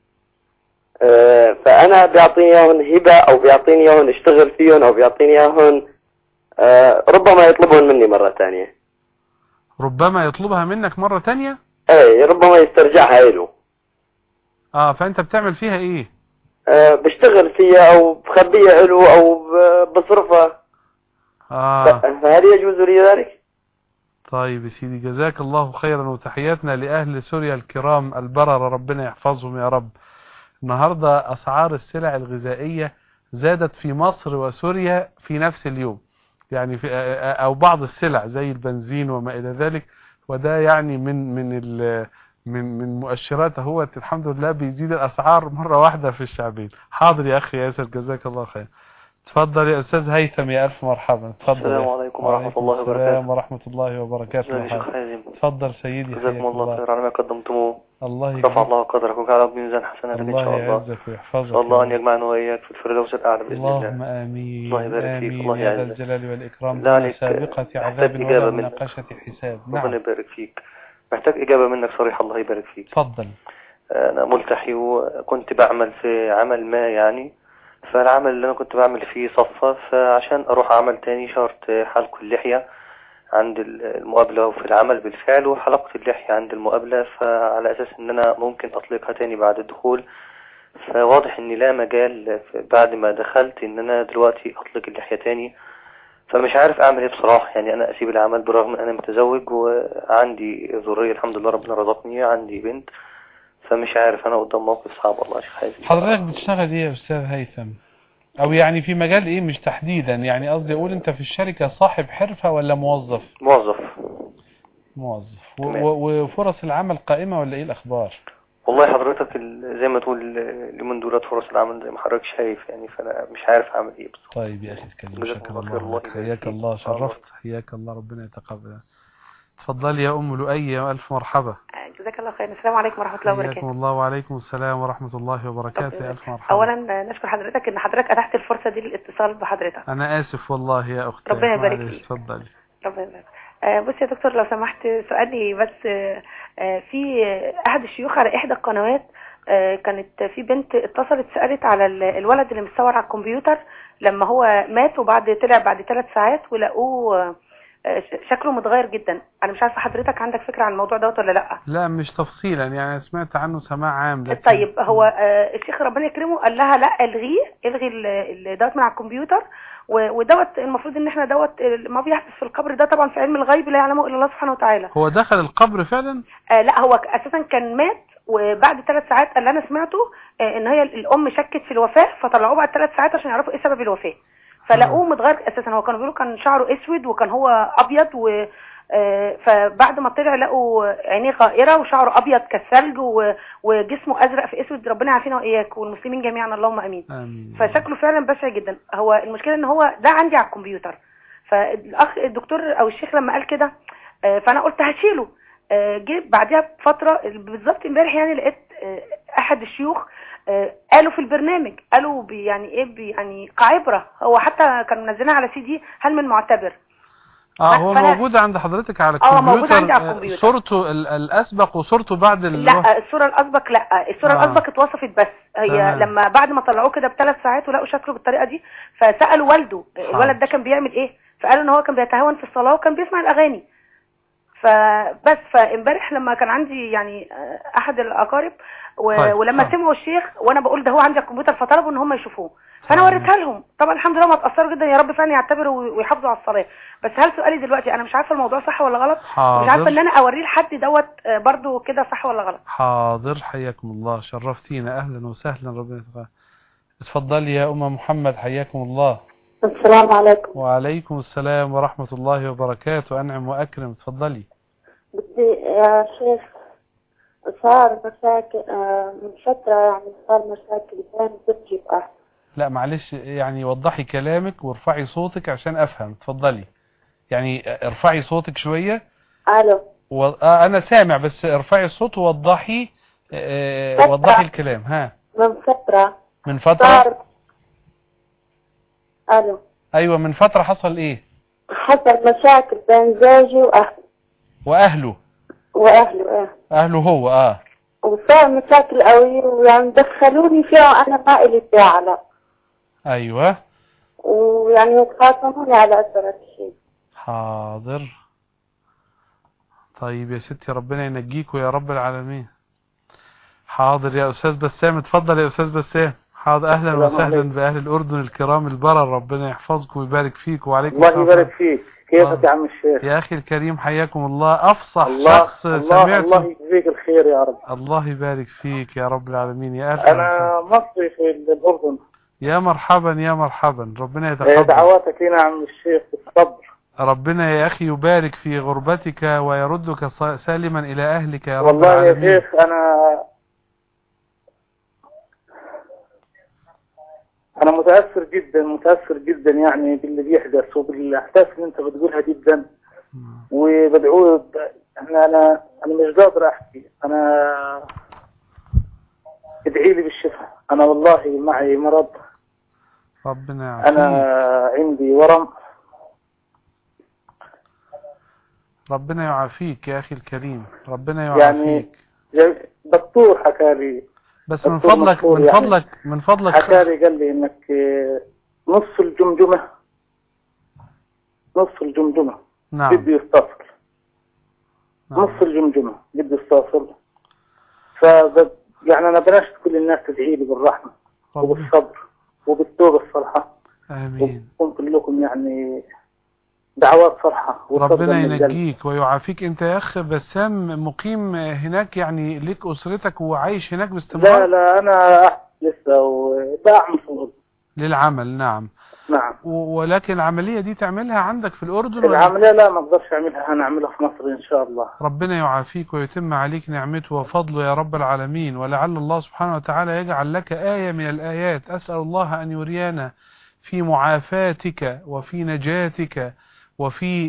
فأنا بيعطيني إياهن هبة أو بيعطيني إياهن اشتغل فيهن أو بيعطيني إياهن ربما يطلبون مني مرة ثانية. ربما يطلبها منك مرة تانية؟ ايه ربما يسترجعها له. اه فانت بتعمل فيها ايه؟ آه بشتغل فيها او بخبيها له او بصرفها. اه فهل يجوز لي ذلك؟ طيب يا سيدي جزاك الله خيرا، وتحياتنا لأهل سوريا الكرام البررة ربنا يحفظهم يا رب. النهاردة أسعار السلع الغذائية زادت في مصر وسوريا في نفس اليوم. يعني في او بعض السلع زي البنزين وما الى ذلك، وده يعني من من ال من من مؤشرات هو الحمد لله بيزيد الاسعار مره واحده في الشعبين. حاضر يا اخي ياسر، جزاك الله خير. تفضل يا استاذ هيثم، يا الف مرحبا. تفضل. السلام عليكم ورحمه الله وبركاته. السلام ورحمه الله وبركاته. تفضل سيدي. جزاكم الله خير على ما قدمتموه. الله رفع الله قدرك وجعله بميزان حسناتك ان شاء الله. الله يعزك ويحفظك. الله ان يجمعنا واياك في الفردوس الاعلى باذن الله. اللهم امين. الله يبارك فيك. الله يا ذا الجلال والاكرام. لا عليك سابقة عذاب ولا مناقشة حساب. نعم. ربنا يبارك فيك. محتاج اجابه منك صريحه. الله يبارك فيك. تفضل. انا ملتحي وكنت بعمل في عمل ما يعني، فالعمل اللي انا كنت بعمل فيه صفى، فعشان اروح عمل تاني شرط حلق اللحية عند المقابلة وفي العمل بالفعل، وحلقت اللحية عند المقابلة، فعلى اساس ان انا ممكن اطلقها تاني بعد الدخول، فواضح ان لا مجال بعد ما دخلت ان انا دلوقتي اطلق اللحية تاني، فمش عارف اعمل ايه بصراحة. يعني انا اسيب العمل برغم ان انا متزوج وعندي ذرية الحمد لله، ربنا رزقني، عندي بنت، فمش عارف، انا قدام موقف صعب والله يا شيخ حازم. حضرتك بتشتغل ايه يا استاذ هيثم؟ او يعني في مجال ايه مش تحديدا، يعني قصدي اقول انت في الشركة صاحب حرفة ولا موظف؟ موظف. موظف. وفرص العمل قائمة ولا ايه الاخبار؟ والله حضرتك زي ما تقول اليومين دولت فرص العمل زي ما حضرتك شايف يعني، فانا مش عارف اعمل ايه بصراحة. طيب يا اخي الكريم، شكرا الله. حياك الله، شرفت. حياك الله، ربنا يتقبل. تفضلي يا ام لؤي، الف مرحبا. جزاك الله خير. السلام عليكم ورحمه الله وبركاته. حياكم الله. وعليكم السلام ورحمه الله وبركاته. الف مرحبا. اولا نشكر حضرتك ان حضرتك اتحت الفرصه دي للاتصال بحضرتك. انا اسف والله يا اختي. ربنا يبارك فيك. اتفضلي. ربنا يبارك. آه بص يا دكتور لو سمحت سؤالي بس، آه في احد الشيوخ على احدى القنوات آه كانت في بنت اتصلت سالت على الولد اللي متصور على الكمبيوتر لما هو مات، وبعد طلع بعد ثلاث ساعات ولقوه شكله متغير جدا. انا مش عارفه حضرتك عندك فكره عن الموضوع دوت ولا لا؟ لا مش تفصيلا، يعني سمعت عنه سماع عام. لكن طيب هو الشيخ ربنا يكرمه قال لها لا الغيه، الغي دوت من على الكمبيوتر، ودوت المفروض ان احنا دوت ما بيحدث في القبر ده طبعا في علم الغيب لا يعلمه الا الله سبحانه وتعالى. هو دخل القبر فعلا؟ آه لا هو اساسا كان مات، وبعد ثلاث ساعات اللي انا سمعته آه ان هي الام شكت في الوفاه، فطلعوه بعد ثلاث ساعات عشان يعرفوا ايه سبب الوفاه، فلقوه متغير اساسا. هو كانوا بيقولوا كان شعره اسود وكان هو ابيض، و فبعد ما طلع لقوا عينيه غائره وشعره ابيض كالثلج وجسمه ازرق في اسود. ربنا يعافينا واياك والمسلمين جميعا اللهم امين. آمين. فشكله فعلا بشع جدا. هو المشكله ان هو ده عندي على الكمبيوتر، فالاخ الدكتور او الشيخ لما قال كده فانا قلت هشيله. جه بعدها بفتره بالظبط امبارح يعني لقيت احد الشيوخ قالوا في البرنامج، قالوا يعني ايه يعني كعبره، هو حتى كانوا منزلينها على سي دي هل من معتبر. اه هو موجود عند حضرتك على الكمبيوتر؟ اه موجود عندي على الكمبيوتر. صورته الاسبق وصورته بعد ال... لا الصوره الاسبق لا الصوره آه. الاسبق اتوصفت بس هي آه. لما بعد ما طلعوه كده بثلاث ساعات ولقوا شكله بالطريقه دي، فسالوا والده الولد ده كان بيعمل ايه، فقالوا ان هو كان بيتهاون في الصلاه وكان بيسمع الاغاني. فبس فامبارح لما كان عندي يعني احد الاقارب و... طيب. ولما طيب. سمعوا الشيخ وانا بقول ده هو عندي على الكمبيوتر فطلبوا ان هم يشوفوه، فانا وريتها لهم. طبعا الحمد لله ما اتاثروا جدا، يا رب فعلا يعتبروا ويحافظوا على الصلاه. بس هل سؤالي دلوقتي انا مش عارفه الموضوع صح ولا غلط؟ حاضر. مش عارفه ان انا اوريه لحد دوت برضو كده صح ولا غلط. حاضر. حياكم الله، شرفتينا، اهلا وسهلا. ربنا يتقبل. اتفضلي يا ام محمد، حياكم الله. السلام عليكم. وعليكم السلام ورحمه الله وبركاته. انعم واكرم. اتفضلي. بدي يا شيخ صار مشاكل من فترة، يعني صار مشاكل بين زوجي وأهلي. لا معلش يعني وضحي كلامك وارفعي صوتك عشان افهم. اتفضلي، يعني ارفعي صوتك شوية. الو. و... آه انا سامع بس ارفعي الصوت ووضحي آه وضحي الكلام. ها من فترة من فترة صار. الو. ايوه من فترة حصل ايه؟ حصل مشاكل بين زوجي واهله. واهله واهله ايه اهله هو اه وصار مشاكل قوي، ويعني دخلوني فيها وانا ما الي فيها على. ايوه. ويعني خاصموني على اثر الشيء. حاضر. طيب يا ستي ربنا ينجيكوا يا رب العالمين. حاضر يا استاذ بسام. اتفضل يا استاذ بسام. حاضر. اهلا وسهلا باهل الاردن الكرام البرر، ربنا يحفظكم ويبارك فيك. وعليكم الله يبارك فيك. كيفك يا عم الشيخ؟ يا اخي الكريم حياكم الله. افصح الله شخص الله سمعته. الله يجزيك الخير يا رب. الله يبارك فيك يا رب العالمين. يا اخي انا مصري في الاردن. يا مرحبا يا مرحبا، ربنا يتقبل دعواتك لنا عم الشيخ بالصبر. ربنا يا أخي يبارك في غربتك ويردك سالما إلى أهلك يا رب والله العالمين. يا شيخ أنا أنا متأثر جدا متأثر جدا يعني باللي بيحدث وبالأحداث اللي أنت بتقولها جدا، وبدعو أنا أنا أنا مش قادر أحكي. أنا ادعي لي بالشفاء. أنا والله معي مرض، ربنا يعافيك. أنا عندي ورم. ربنا يعافيك يا أخي الكريم، ربنا يعافيك. يعني دكتور حكى لي، بس من فضلك من يعني فضلك من فضلك حكى لي قال لي إنك نص الجمجمة نص الجمجمة نعم بدي يستأصل. نعم. نص الجمجمة بدي يستأصل. ف يعني أنا بناشد كل الناس تدعي لي بالرحمة رب. وبالصبر وبالتوبة الصالحة. آمين. وكنت لكم يعني دعوات صالحة. ربنا ينجيك ويعافيك. انت يا اخ بسام مقيم هناك يعني ليك اسرتك وعايش هناك باستمرار؟ لا لا انا لسه وبعمل شغل للعمل. نعم نعم. ولكن العملية دي تعملها عندك في الأردن؟ العملية لا ما اقدرش اعملها، انا اعملها في مصر ان شاء الله. ربنا يعافيك ويتم عليك نعمته وفضله يا رب العالمين، ولعل الله سبحانه وتعالى يجعل لك آية من الآيات. أسأل الله أن يريانا في معافاتك وفي نجاتك وفي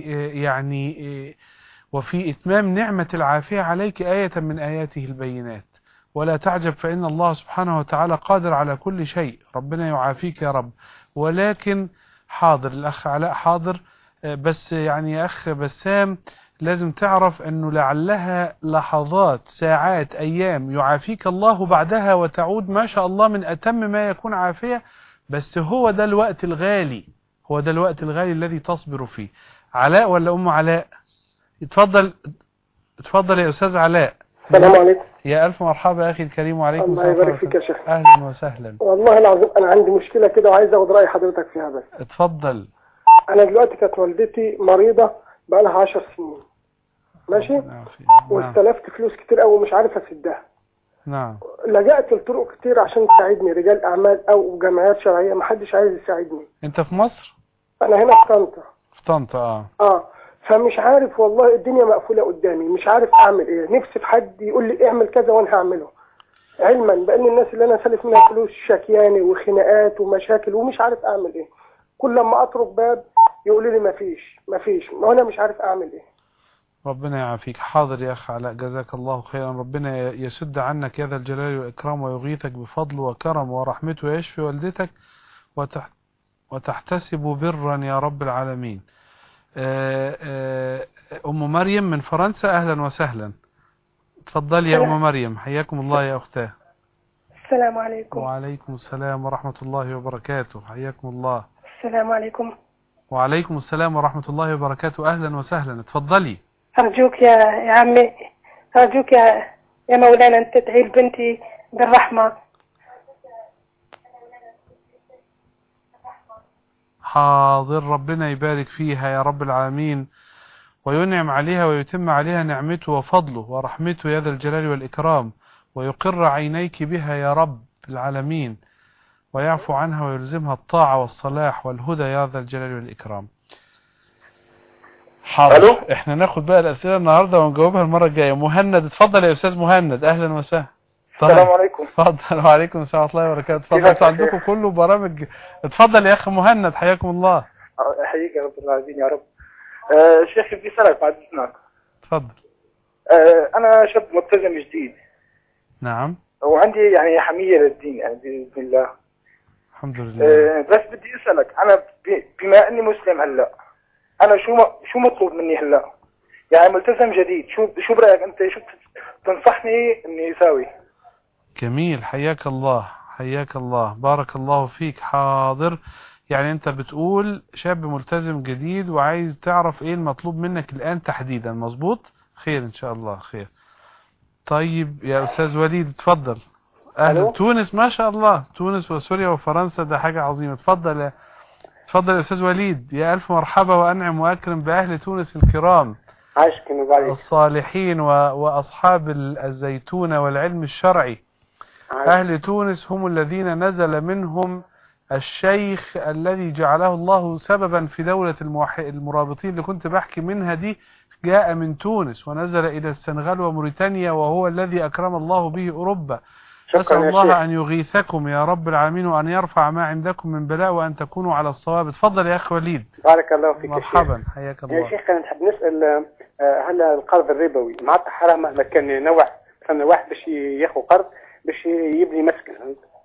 يعني وفي إتمام نعمة العافية عليك آية من آياته البينات. ولا تعجب فإن الله سبحانه وتعالى قادر على كل شيء. ربنا يعافيك يا رب. ولكن حاضر الأخ علاء حاضر، بس يعني يا أخ بسام لازم تعرف أنه لعلها لحظات ساعات أيام يعافيك الله بعدها وتعود ما شاء الله من أتم ما يكون عافية. بس هو ده الوقت الغالي، هو ده الوقت الغالي الذي تصبر فيه. علاء ولا أم علاء؟ اتفضل اتفضل يا أستاذ علاء. السلام عليكم. يا ألف مرحبا أخي الكريم وعليكم السلام. الله يبارك فيك يا شيخ. أهلا وسهلا. والله العظيم أنا عندي مشكلة كده وعايز أخد رأي حضرتك فيها. بس اتفضل. أنا دلوقتي كانت والدتي مريضة بقى لها عشر سنين ماشي، نعم. واستلفت فلوس كتير قوي ومش عارف أسدها. نعم. لجأت لطرق كتير عشان تساعدني، رجال أعمال أو جمعيات شرعية، محدش عايز يساعدني. أنت في مصر؟ أنا هنا في طنطا. في طنطا اه اه فمش عارف والله الدنيا مقفولة قدامي، مش عارف أعمل إيه. نفسي في حد يقول لي اعمل كذا وأنا هعمله، علما بأن الناس اللي أنا سالف منها فلوس شكياني وخناقات ومشاكل ومش عارف أعمل إيه. كل لما أطرق باب يقولوا لي مفيش مفيش وأنا مش عارف أعمل إيه. ربنا يعافيك. حاضر يا أخ علاء جزاك الله خيرا. ربنا يسد عنك يا ذا الجلال والإكرام ويغيثك بفضله وكرمه ورحمته ويشفي والدتك وتح... وتحتسب برا يا رب العالمين. آه، آه، أم مريم من فرنسا أهلا وسهلا. تفضلي يا أم مريم، حياكم الله يا أختاه. السلام عليكم. وعليكم السلام ورحمة الله وبركاته. حياكم الله. السلام عليكم. وعليكم السلام ورحمة الله وبركاته. أهلا وسهلا. تفضلي. أرجوك يا يا عمي، أرجوك يا يا مولانا أن تدعي لبنتي بالرحمة. حاضر. ربنا يبارك فيها يا رب العالمين وينعم عليها ويتم عليها نعمته وفضله ورحمته يا ذا الجلال والإكرام، ويقر عينيك بها يا رب العالمين، ويعفو عنها ويلزمها الطاعة والصلاح والهدى يا ذا الجلال والإكرام. حاضر. ألو؟ احنا ناخد بقى الأسئلة النهاردة ونجاوبها المرة الجاية. مهند اتفضل يا أستاذ مهند. أهلا وسهلا. السلام عليكم. اتفضل. وعليكم السلام ورحمة الله وبركاته. اتفضل. انتوا عندكم كله برامج. اتفضل يا أخ مهند حياكم الله. حييك يا رب العالمين يا رب. آه شيخ بدي أسألك بعد إذنك. اتفضل. آه أنا شاب ملتزم جديد. نعم. وعندي يعني حمية للدين يعني بإذن الله. الحمد لله. آه بس بدي أسألك أنا بما إني مسلم هلا، أنا شو شو مطلوب مني هلا؟ يعني ملتزم جديد، شو شو برأيك أنت، شو تنصحني إني أساوي؟ جميل. حياك الله حياك الله بارك الله فيك. حاضر. يعني انت بتقول شاب ملتزم جديد وعايز تعرف ايه المطلوب منك الان تحديدا، مظبوط؟ خير ان شاء الله خير. طيب يا استاذ وليد اتفضل. اهلا. تونس ما شاء الله، تونس وسوريا وفرنسا ده حاجة عظيمة. اتفضل يا اتفضل يا استاذ وليد. يا الف مرحبا وانعم واكرم باهل تونس الكرام الصالحين و... واصحاب الزيتون والعلم الشرعي. أهل تونس هم الذين نزل منهم الشيخ الذي جعله الله سببا في دولة الموح... المرابطين اللي كنت بحكي منها دي جاء من تونس ونزل إلى السنغال وموريتانيا، وهو الذي أكرم الله به أوروبا. نسأل الله أن يغيثكم يا رب العالمين، وأن يرفع ما عندكم من بلاء، وأن تكونوا على الصواب. اتفضل يا أخي وليد. بارك الله فيك. مرحبا، حياك الله. يا شيخ أنا نحب نسأل هل القرض الربوي معناتها حرام مهما كان نوع، مثلا واحد باش ياخذ قرض باش يبني مسكن؟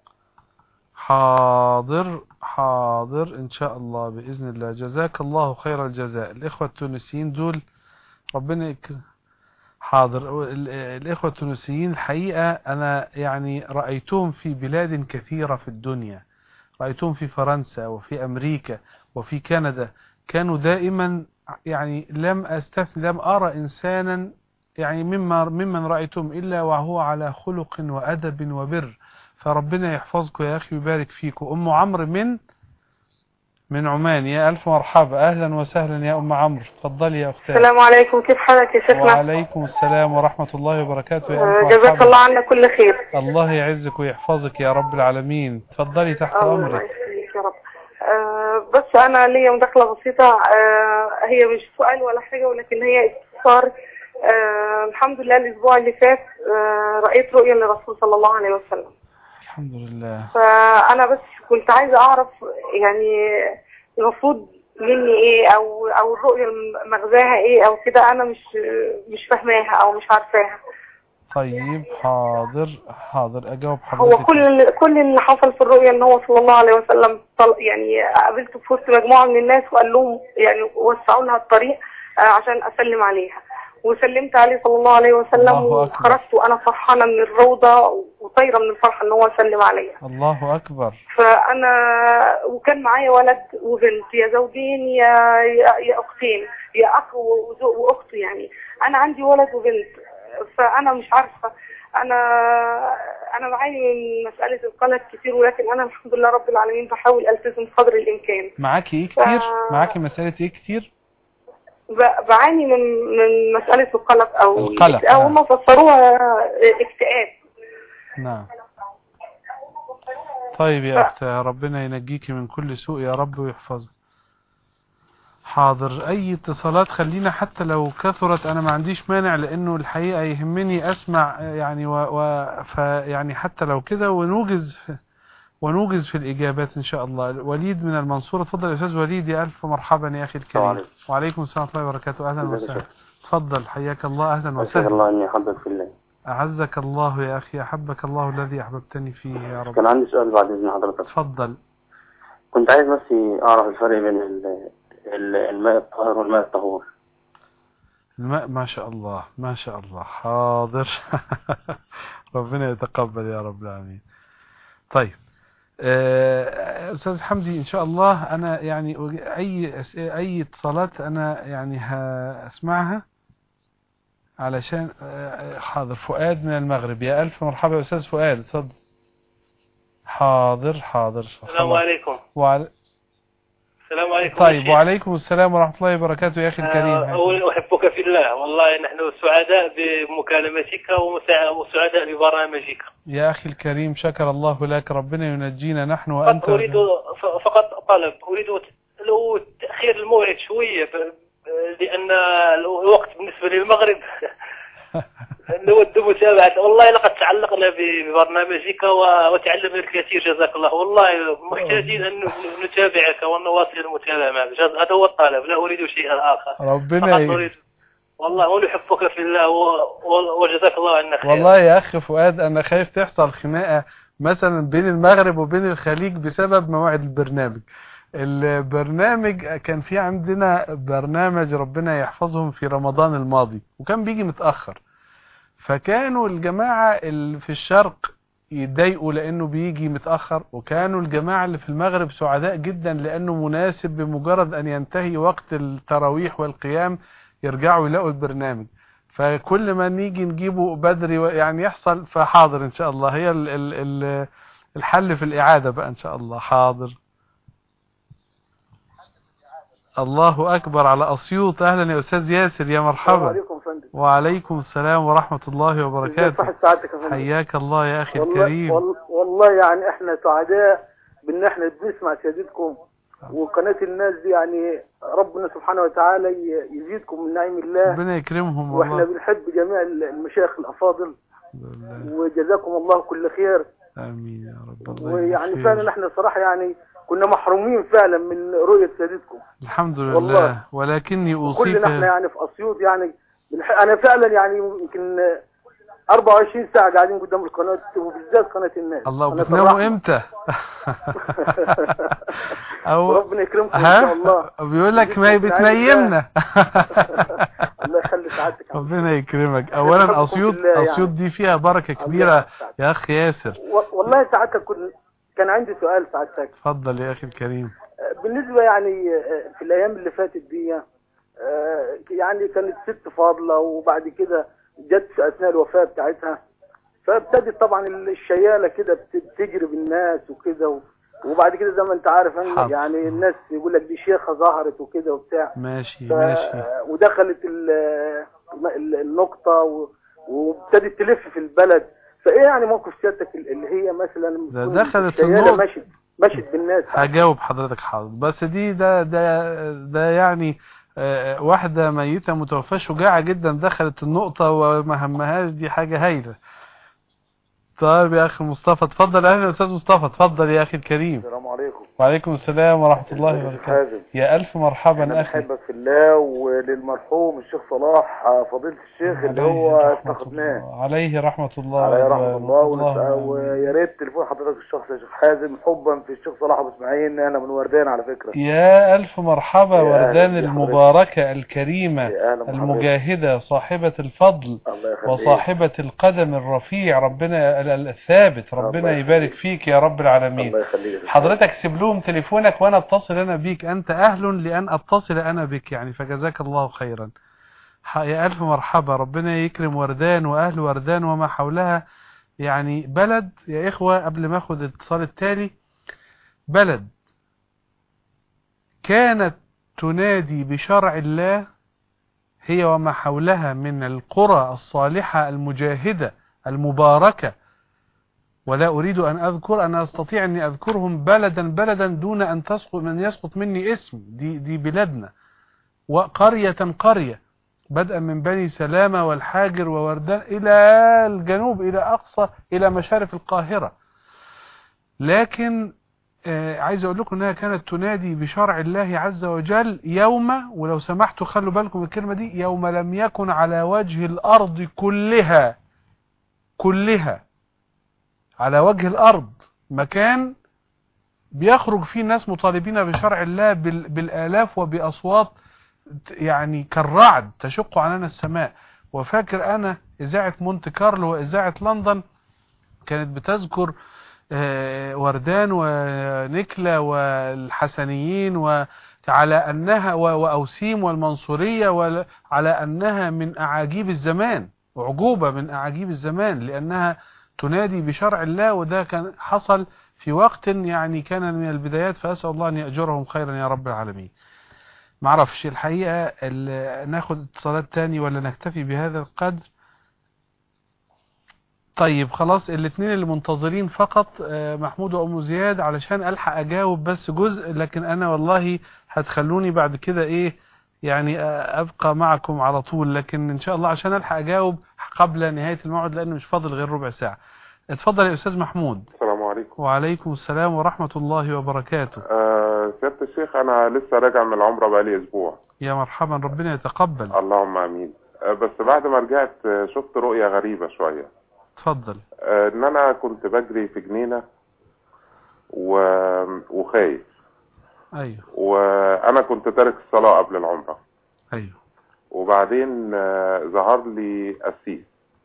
حاضر حاضر إن شاء الله بإذن الله. جزاك الله خير الجزاء. الإخوة التونسيين دول ربنا يك... حاضر. الإخوة التونسيين الحقيقة أنا يعني رأيتهم في بلاد كثيرة في الدنيا، رأيتهم في فرنسا وفي أمريكا وفي كندا، كانوا دائما يعني لم أستثني لم أرى إنسانا يعني مما ممن رأيتم إلا وهو على خلق وأدب وبر. فربنا يحفظكم يا أخي ويبارك فيكم. أم عمرو من من عمان، يا ألف مرحبا، أهلا وسهلا يا أم عمرو، تفضلي يا أختي. السلام عليكم، كيف حالك يا شيخنا؟ وعليكم السلام ورحمة الله وبركاته يا ألف مرحبا. جزاك الله عنا كل خير. الله يعزك ويحفظك يا رب العالمين، تفضلي تحت أمرك. يا رب. أه بس أنا لي مداخلة بسيطة، أه هي مش سؤال ولا حاجة، ولكن هي استفسار. أه الحمد لله الأسبوع اللي فات أه رأيت رؤيا للرسول صلى الله عليه وسلم. الحمد لله. فأنا بس كنت عايزة أعرف يعني المفروض مني إيه، أو أو الرؤيا مغزاها إيه أو كده، أنا مش مش فاهماها أو مش عارفاها. طيب حاضر حاضر أجاوب حضرتك. هو كل كل اللي حصل في الرؤيا إن هو صلى الله عليه وسلم يعني قابلته في وسط مجموعة من الناس وقال لهم يعني وسعوا لها الطريق عشان أسلم عليها، وسلمت عليه صلى الله عليه وسلم، وخرجت وأنا فرحانة من الروضة وطايرة من الفرحة إن هو سلم عليا. الله أكبر. فأنا وكان معايا ولد وبنت، يا زوجين يا يا, يا أختين، يا أخ وأخت. يعني أنا عندي ولد وبنت، فأنا مش عارفة. أنا أنا بعاني من مسألة القلق كتير، ولكن أنا الحمد لله رب العالمين بحاول ألتزم قدر الإمكان. معاكي إيه كتير؟ ف... معاكي مسألة إيه كتير؟ بعاني من من مسألة القلق أو القلق، أو هم فسروها اكتئاب. نعم. طيب يا أخت، ربنا ينجيكي من كل سوء يا رب ويحفظك. حاضر. أي اتصالات خلينا حتى لو كثرت أنا ما عنديش مانع، لأنه الحقيقة يهمني أسمع يعني و... و... يعني حتى لو كده ونوجز ونوجز في الإجابات إن شاء الله. وليد من المنصورة، تفضل يا أستاذ وليد. يا ألف مرحبا يا أخي الكريم. وعليكم السلام ورحمة الله وبركاته. أهلا وسهلا. تفضل، حياك الله. أهلا وسهلا. الله أني أحبك في الله. أعزك الله يا أخي، أحبك الله الذي أحببتني فيه يا رب. كان عندي سؤال بعد إذن حضرتك. تفضل. كنت عايز بس أعرف الفرق بين الماء الطاهر والماء الطهور. الماء ما شاء الله ما شاء الله. حاضر. ربنا يتقبل يا رب العالمين. طيب أستاذ حمدي إن شاء الله أنا يعني أي أي اتصالات أنا يعني هسمعها علشان. حاضر. فؤاد من المغرب، يا ألف مرحبا يا أستاذ فؤاد، اتفضل. حاضر حاضر. السلام عليكم. وعلى... السلام عليكم. طيب وعليكم السلام ورحمة الله وبركاته يا أخي الكريم. أولا أحبك في الله، والله نحن سعداء بمكالمتك وسعداء ببرنامجك يا أخي الكريم. شكر الله لك، ربنا ينجينا نحن وأنت. فقط أريد فقط طلب، أريد لو تأخير الموعد شوية، لأن الوقت بالنسبة للمغرب نود متابعة. والله لقد تعلقنا ببرنامجك وتعلمنا الكثير، جزاك الله. والله محتاجين أن نتابعك ونواصل المتابعة معك، هذا هو الطلب، لا أريد شيئا آخر. ربنا أريد والله ونحبك في الله وجزاك الله عنا خير. والله يا أخي فؤاد أنا خايف تحصل خناقة مثلا بين المغرب وبين الخليج بسبب موعد البرنامج. البرنامج كان في عندنا برنامج ربنا يحفظهم في رمضان الماضي وكان بيجي متأخر، فكانوا الجماعة اللي في الشرق يتضايقوا لأنه بيجي متأخر، وكانوا الجماعة اللي في المغرب سعداء جدا لأنه مناسب، بمجرد أن ينتهي وقت التراويح والقيام يرجعوا يلاقوا البرنامج. فكل ما نيجي نجيبه بدري يعني يحصل. فحاضر إن شاء الله، هي ال ال الحل في الإعادة بقى إن شاء الله. حاضر. الله أكبر على أسيوط. أهلا يا أستاذ ياسر، يا مرحبا. وعليكم فندم. وعليكم السلام ورحمة الله وبركاته. صحة سعادتك يا فندم. حياك الله يا أخي والله الكريم. والله يعني احنا سعداء بان احنا بنسمع سيادتكم وقناه الناس دي، يعني ربنا سبحانه وتعالى يزيدكم من نعيم الله، ربنا يكرمهم واحنا والله. بنحب جميع المشايخ الافاضل وجزاكم الله كل خير. امين يا رب. الله ويعني يخير. فعلا احنا صراحه يعني كنا محرومين فعلا من رؤيه سيادتكم. الحمد لله والله. ولكني اوصيك كلنا احنا يعني في اسيوط يعني بنح... انا فعلا يعني يمكن أربعة وعشرين ساعه قاعدين قدام القناه وبالذات قناه الناس. الله. بتناموا امتى؟ أو ربنا يكرمكم ان شاء الله. بيقول لك ما بتنيمنا. الله يخلي سعادتك. ربنا يكرمك. اولا اسيوط اسيوط دي فيها بركه كبيره يا اخي ياسر. والله سعادتك كنت كان عندي سؤال سعادتك. اتفضل يا اخي الكريم. بالنسبه يعني في الايام اللي فاتت دي يعني كانت ست فاضله وبعد كده جت في اثناء الوفاه بتاعتها، فابتدت طبعا الشياله كده بتجري بالناس وكده، وبعد كده زي ما انت عارف يعني الناس يقول لك دي شيخه ظهرت وكده وبتاع. ماشي ف... ماشي. ودخلت ال... النقطه وابتدت تلف في البلد، فايه يعني موقف سيادتك اللي هي مثلا دخلت الشياله مشت مشت بالناس؟ هجاوب حضرتك حاضر. بس دي ده ده ده يعني آه واحده ميته متوفاه شجاعه جدا دخلت النقطه وما همهاش، دي حاجه هايله. طيب يا اخي مصطفى اتفضل. اهلا يا استاذ مصطفى، اتفضل يا اخي الكريم. السلام عليكم. وعليكم السلام ورحمه الله وبركاته. يا الف مرحبا انا اخي. بحبك في الله، وللمرحوم الشيخ صلاح فضيله الشيخ اللي هو افتقدناه عليه رحمه الله. عليه رحمه الله. ويا ريت تليفون حضرتك الشخصي يا شيخ حازم حبا في الشيخ صلاح ابو اسماعيل. انا من وردان على فكره. يا الف مرحبا. وردان المباركه الكريمه المجاهده صاحبه الفضل وصاحبه القدم الرفيع، ربنا الثابت، ربنا يبارك فيك يا رب العالمين. حضرتك سيب لهم تليفونك وانا اتصل انا بيك، انت اهل لان اتصل انا بك يعني، فجزاك الله خيرا. يا الف مرحبا. ربنا يكرم وردان واهل وردان وما حولها. يعني بلد يا اخوة، قبل ما اخد الاتصال التالي، بلد كانت تنادي بشرع الله هي وما حولها من القرى الصالحة المجاهدة المباركة، ولا أريد أن أذكر، أنا أستطيع أن أذكرهم بلدا بلدا دون أن تسقط من يسقط مني اسم. دي, دي بلادنا، وقرية قرية، بدءا من بني سلامة والحاجر ووردان إلى الجنوب إلى أقصى إلى مشارف القاهرة. لكن آه عايز أقول لكم أنها كانت تنادي بشرع الله عز وجل يوم، ولو سمحتوا خلوا بالكم الكلمة دي، يوم لم يكن على وجه الأرض كلها كلها على وجه الأرض مكان بيخرج فيه ناس مطالبين بشرع الله بالآلاف وبأصوات يعني كالرعد تشق عننا السماء. وفاكر أنا إذاعة مونت كارلو وإذاعة لندن كانت بتذكر وردان ونكلة والحسنيين وعلى أنها وأوسيم والمنصورية وعلى أنها من أعاجيب الزمان، وعجوبة من أعاجيب الزمان، لأنها تنادي بشرع الله. وده كان حصل في وقت يعني كان من البدايات، فأسأل الله أن يأجرهم خيرا يا رب العالمين. معرفش الحقيقة ناخد اتصالات تاني ولا نكتفي بهذا القدر؟ طيب خلاص، الاثنين اللي منتظرين فقط محمود وأم زياد، علشان ألحق أجاوب بس جزء، لكن أنا والله هتخلوني بعد كده إيه يعني أبقى معكم على طول، لكن إن شاء الله عشان ألحق أجاوب قبل نهاية الموعد لأنه مش فاضل غير ربع ساعة. اتفضل يا أستاذ محمود. السلام عليكم. وعليكم السلام ورحمة الله وبركاته. آه سيادة الشيخ، أنا لسه راجع من العمرة بقالي أسبوع. يا مرحبا، ربنا يتقبل. اللهم آمين. آه بس بعد ما رجعت شفت رؤية غريبة شوية. اتفضل. آه إن أنا كنت بجري في جنينة و... وخايف. أيوه. وأنا كنت تارك الصلاة قبل العمرة. أيوه. وبعدين آه ظهر لي قسيس.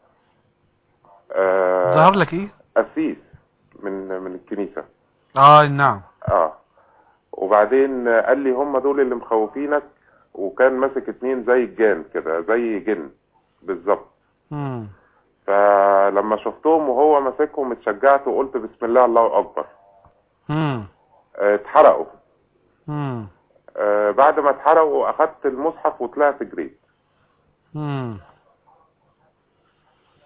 آه ظهر لك ايه؟ قسيس من من الكنيسة. اه نعم. اه وبعدين قال لي هم دول اللي مخوفينك، وكان ماسك اتنين زي الجان كده، زي جن بالظبط. امم فلما شفتهم وهو ماسكهم اتشجعت وقلت بسم الله الله اكبر. امم اتحرقوا. امم آه بعد ما اتحرقوا اخدت المصحف وطلعت جريت. امم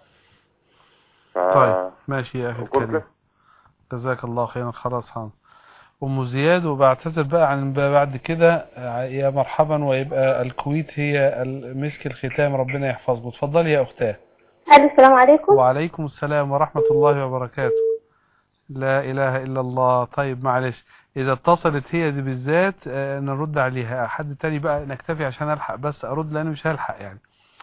ف... طيب ماشي يا اخي الكريم، جزاك الله خيرا. خلاص حاضر. أم زياد، وبعتذر بقى عن بعد كده يا مرحبا، ويبقى الكويت هي مسك الختام. ربنا يحفظكم. اتفضلي يا أختاه. السلام عليكم. وعليكم السلام ورحمة الله وبركاته. لا إله إلا الله. طيب معلش، إذا اتصلت هي دي بالذات آه نرد عليها. حد تاني بقى نكتفي عشان ألحق بس أرد، لأنه مش هلحق يعني.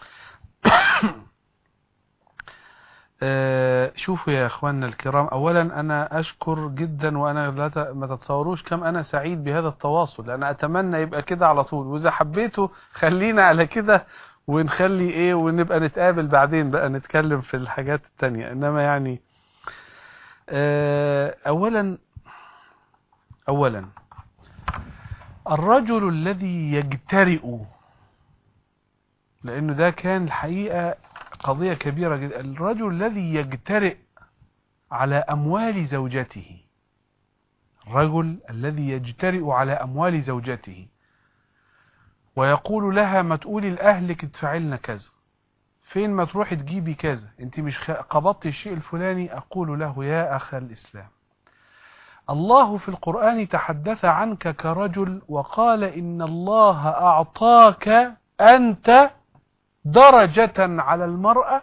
آه شوفوا يا أخواننا الكرام، أولا أنا أشكر جدا، وأنا لا ما تتصوروش كم أنا سعيد بهذا التواصل. أنا أتمنى يبقى كده على طول، وإذا حبيتوا خلينا على كده، ونخلي إيه ونبقى نتقابل بعدين بقى نتكلم في الحاجات التانية. إنما يعني آه أولا أولا الرجل الذي يجترئ، لأنه ده كان الحقيقة قضية كبيرة جدا. الرجل الذي يجترئ على أموال زوجته، الرجل الذي يجترئ على أموال زوجته ويقول لها ما تقولي لأهلك تدفعي لنا كذا، فين ما تروحي تجيبي كذا، انت مش قبضتي الشيء الفلاني. أقول له يا أخ الإسلام، الله في القرآن تحدث عنك كرجل وقال إن الله أعطاك أنت درجة على المرأة،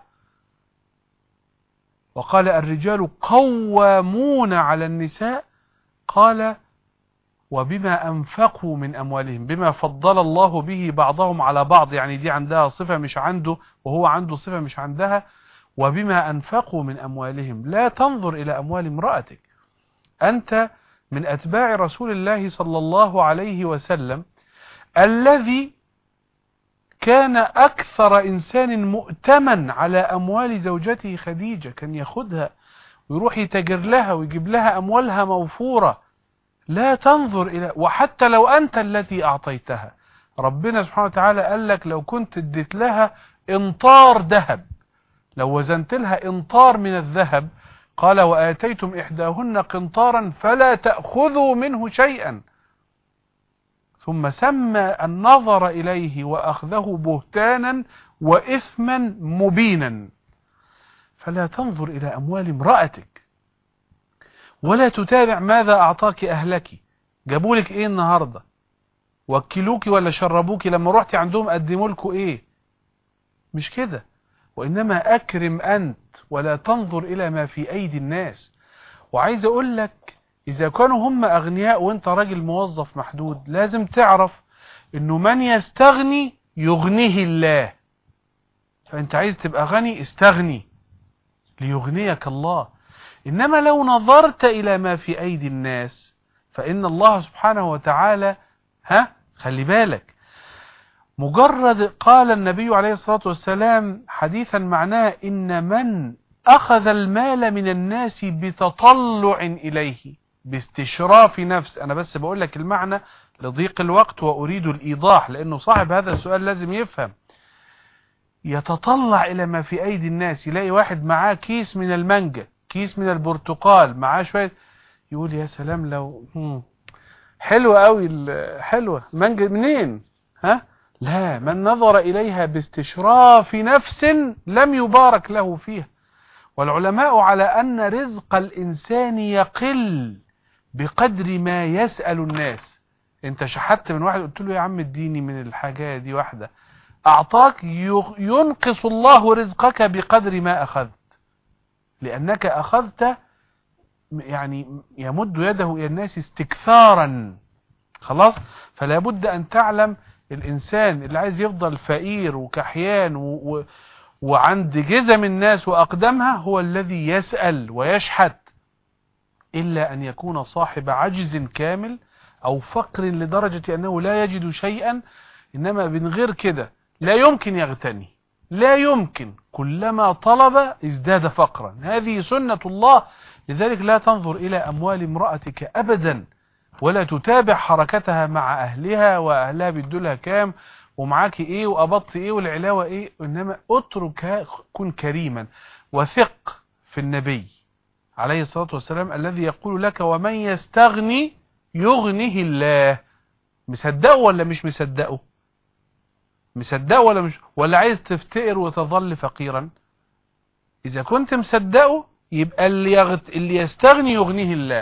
وقال الرجال قوامون على النساء، قال وبما أنفقوا من أموالهم، بما فضل الله به بعضهم على بعض، يعني دي عندها صفة مش عنده وهو عنده صفة مش عندها. وبما أنفقوا من أموالهم، لا تنظر إلى أموال امرأتك. أنت من أتباع رسول الله صلى الله عليه وسلم الذي كان أكثر إنسان مؤتمن على أموال زوجته خديجة، كان ياخدها ويروح يتاجر لها ويجيب لها أموالها موفورة. لا تنظر إلى، وحتى لو أنت التي أعطيتها، ربنا سبحانه وتعالى قال لك لو كنت اديت لها انطار ذهب، لو وزنت لها انطار من الذهب، قال وآتيتم إحداهن قنطارا فلا تأخذوا منه شيئا، ثم سمى النظر إليه وأخذه بهتانا وإثما مبينا. فلا تنظر إلى أموال امرأتك، ولا تتابع ماذا أعطاك أهلك، جابولك إيه النهاردة، وكلوك ولا شربوك، لما رحتي عندهم قدموا لكم إيه. مش كده، وإنما أكرم أنت ولا تنظر إلى ما في أيدي الناس. وعايز أقول لك إذا كانوا هم أغنياء وإنت راجل موظف محدود، لازم تعرف إنه من يستغني يغنيه الله. فأنت عايز تبقى غني، استغني ليغنيك الله. إنما لو نظرت إلى ما في أيدي الناس فإن الله سبحانه وتعالى، ها خلي بالك، مجرد قال النبي عليه الصلاة والسلام حديثا معناه إن من أخذ المال من الناس بتطلع إليه، باستشراف نفس. أنا بس بقول لك المعنى لضيق الوقت وأريد الإيضاح، لأنه صاحب هذا السؤال لازم يفهم. يتطلع إلى ما في أيدي الناس، يلاقي واحد معاه كيس من المانجا، كيس من البرتقال، معاه شوية، يقول يا سلام لو حلوة قوي، حلوة مانجا منين، ها؟ لا، من نظر إليها باستشراف نفس لم يبارك له فيها. والعلماء على أن رزق الإنسان يقل بقدر ما يسأل الناس. انت شحت من واحد قلت له يا عم اديني من الحاجة دي واحدة، أعطاك، ينقص الله رزقك بقدر ما أخذت، لأنك أخذت يعني يمد يده إلى الناس استكثارا. خلاص، فلا بد أن تعلم الإنسان اللي عايز يفضل فقير وكحيان و... و... وعند جزم الناس وأقدمها هو الذي يسأل ويشحت، إلا أن يكون صاحب عجز كامل أو فقر لدرجة أنه لا يجد شيئا. إنما من غير كده لا يمكن يغتني، لا يمكن، كلما طلب ازداد فقرا. هذه سنة الله. لذلك لا تنظر إلى أموال امرأتك أبدا، ولا تتابع حركتها مع أهلها، وأهلها بيدولها كام ومعاك إيه وأبطت إيه والعلاوة إيه. إنما اترك، كن كريما، وثق في النبي عليه الصلاة والسلام الذي يقول لك ومن يستغني يغنيه الله. مصدقه ولا مش مصدقه؟ مصدقه ولا مش، ولا عايز تفتقر وتظل فقيرا؟ إذا كنت مصدقه يبقى اللي, يغت... اللي يستغني يغنيه الله.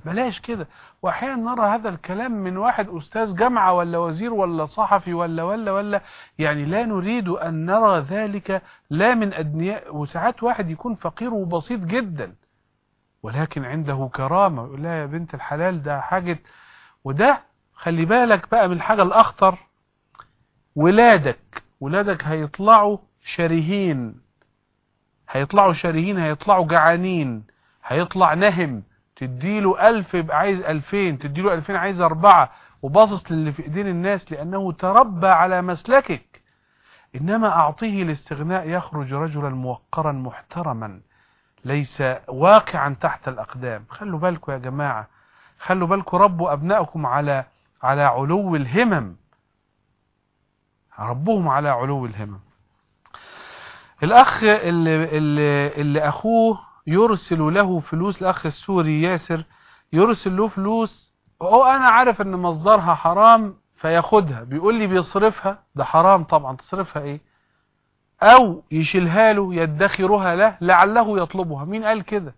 بلاش كده. واحيانا نرى هذا الكلام من واحد استاذ جامعة ولا وزير ولا صحفي ولا ولا ولا يعني لا نريد ان نرى ذلك لا من ادنياء. وساعات واحد يكون فقير وبسيط جدا ولكن عنده كرامة، يقول لها يا بنت الحلال ده حاجة. وده خلي بالك بقى من الحاجة الاخطر، ولادك ولادك هيطلعوا شريهين، هيطلعوا شريهين هيطلعوا جعانين، هيطلع نهم، تديله ألف يبقى عايز ألفين، تديله ألفين عايز أربعة، وباصص للي في إيدين الناس لأنه تربى على مسلكك. إنما أعطيه الاستغناء يخرج رجلا موقرا محترما ليس واقعا تحت الأقدام. خلوا بالكم يا جماعة، خلوا بالكم، ربوا أبنائكم على على علو الهمم، ربوهم على علو الهمم. الأخ اللي, اللي, اللي أخوه يرسل له فلوس، الأخ السوري ياسر يرسل له فلوس، هو أنا عارف أن مصدرها حرام فياخدها، بيقول لي بيصرفها، ده حرام طبعا، تصرفها إيه؟ أو يشيلها له يدخرها له لعله يطلبها. مين قال كده؟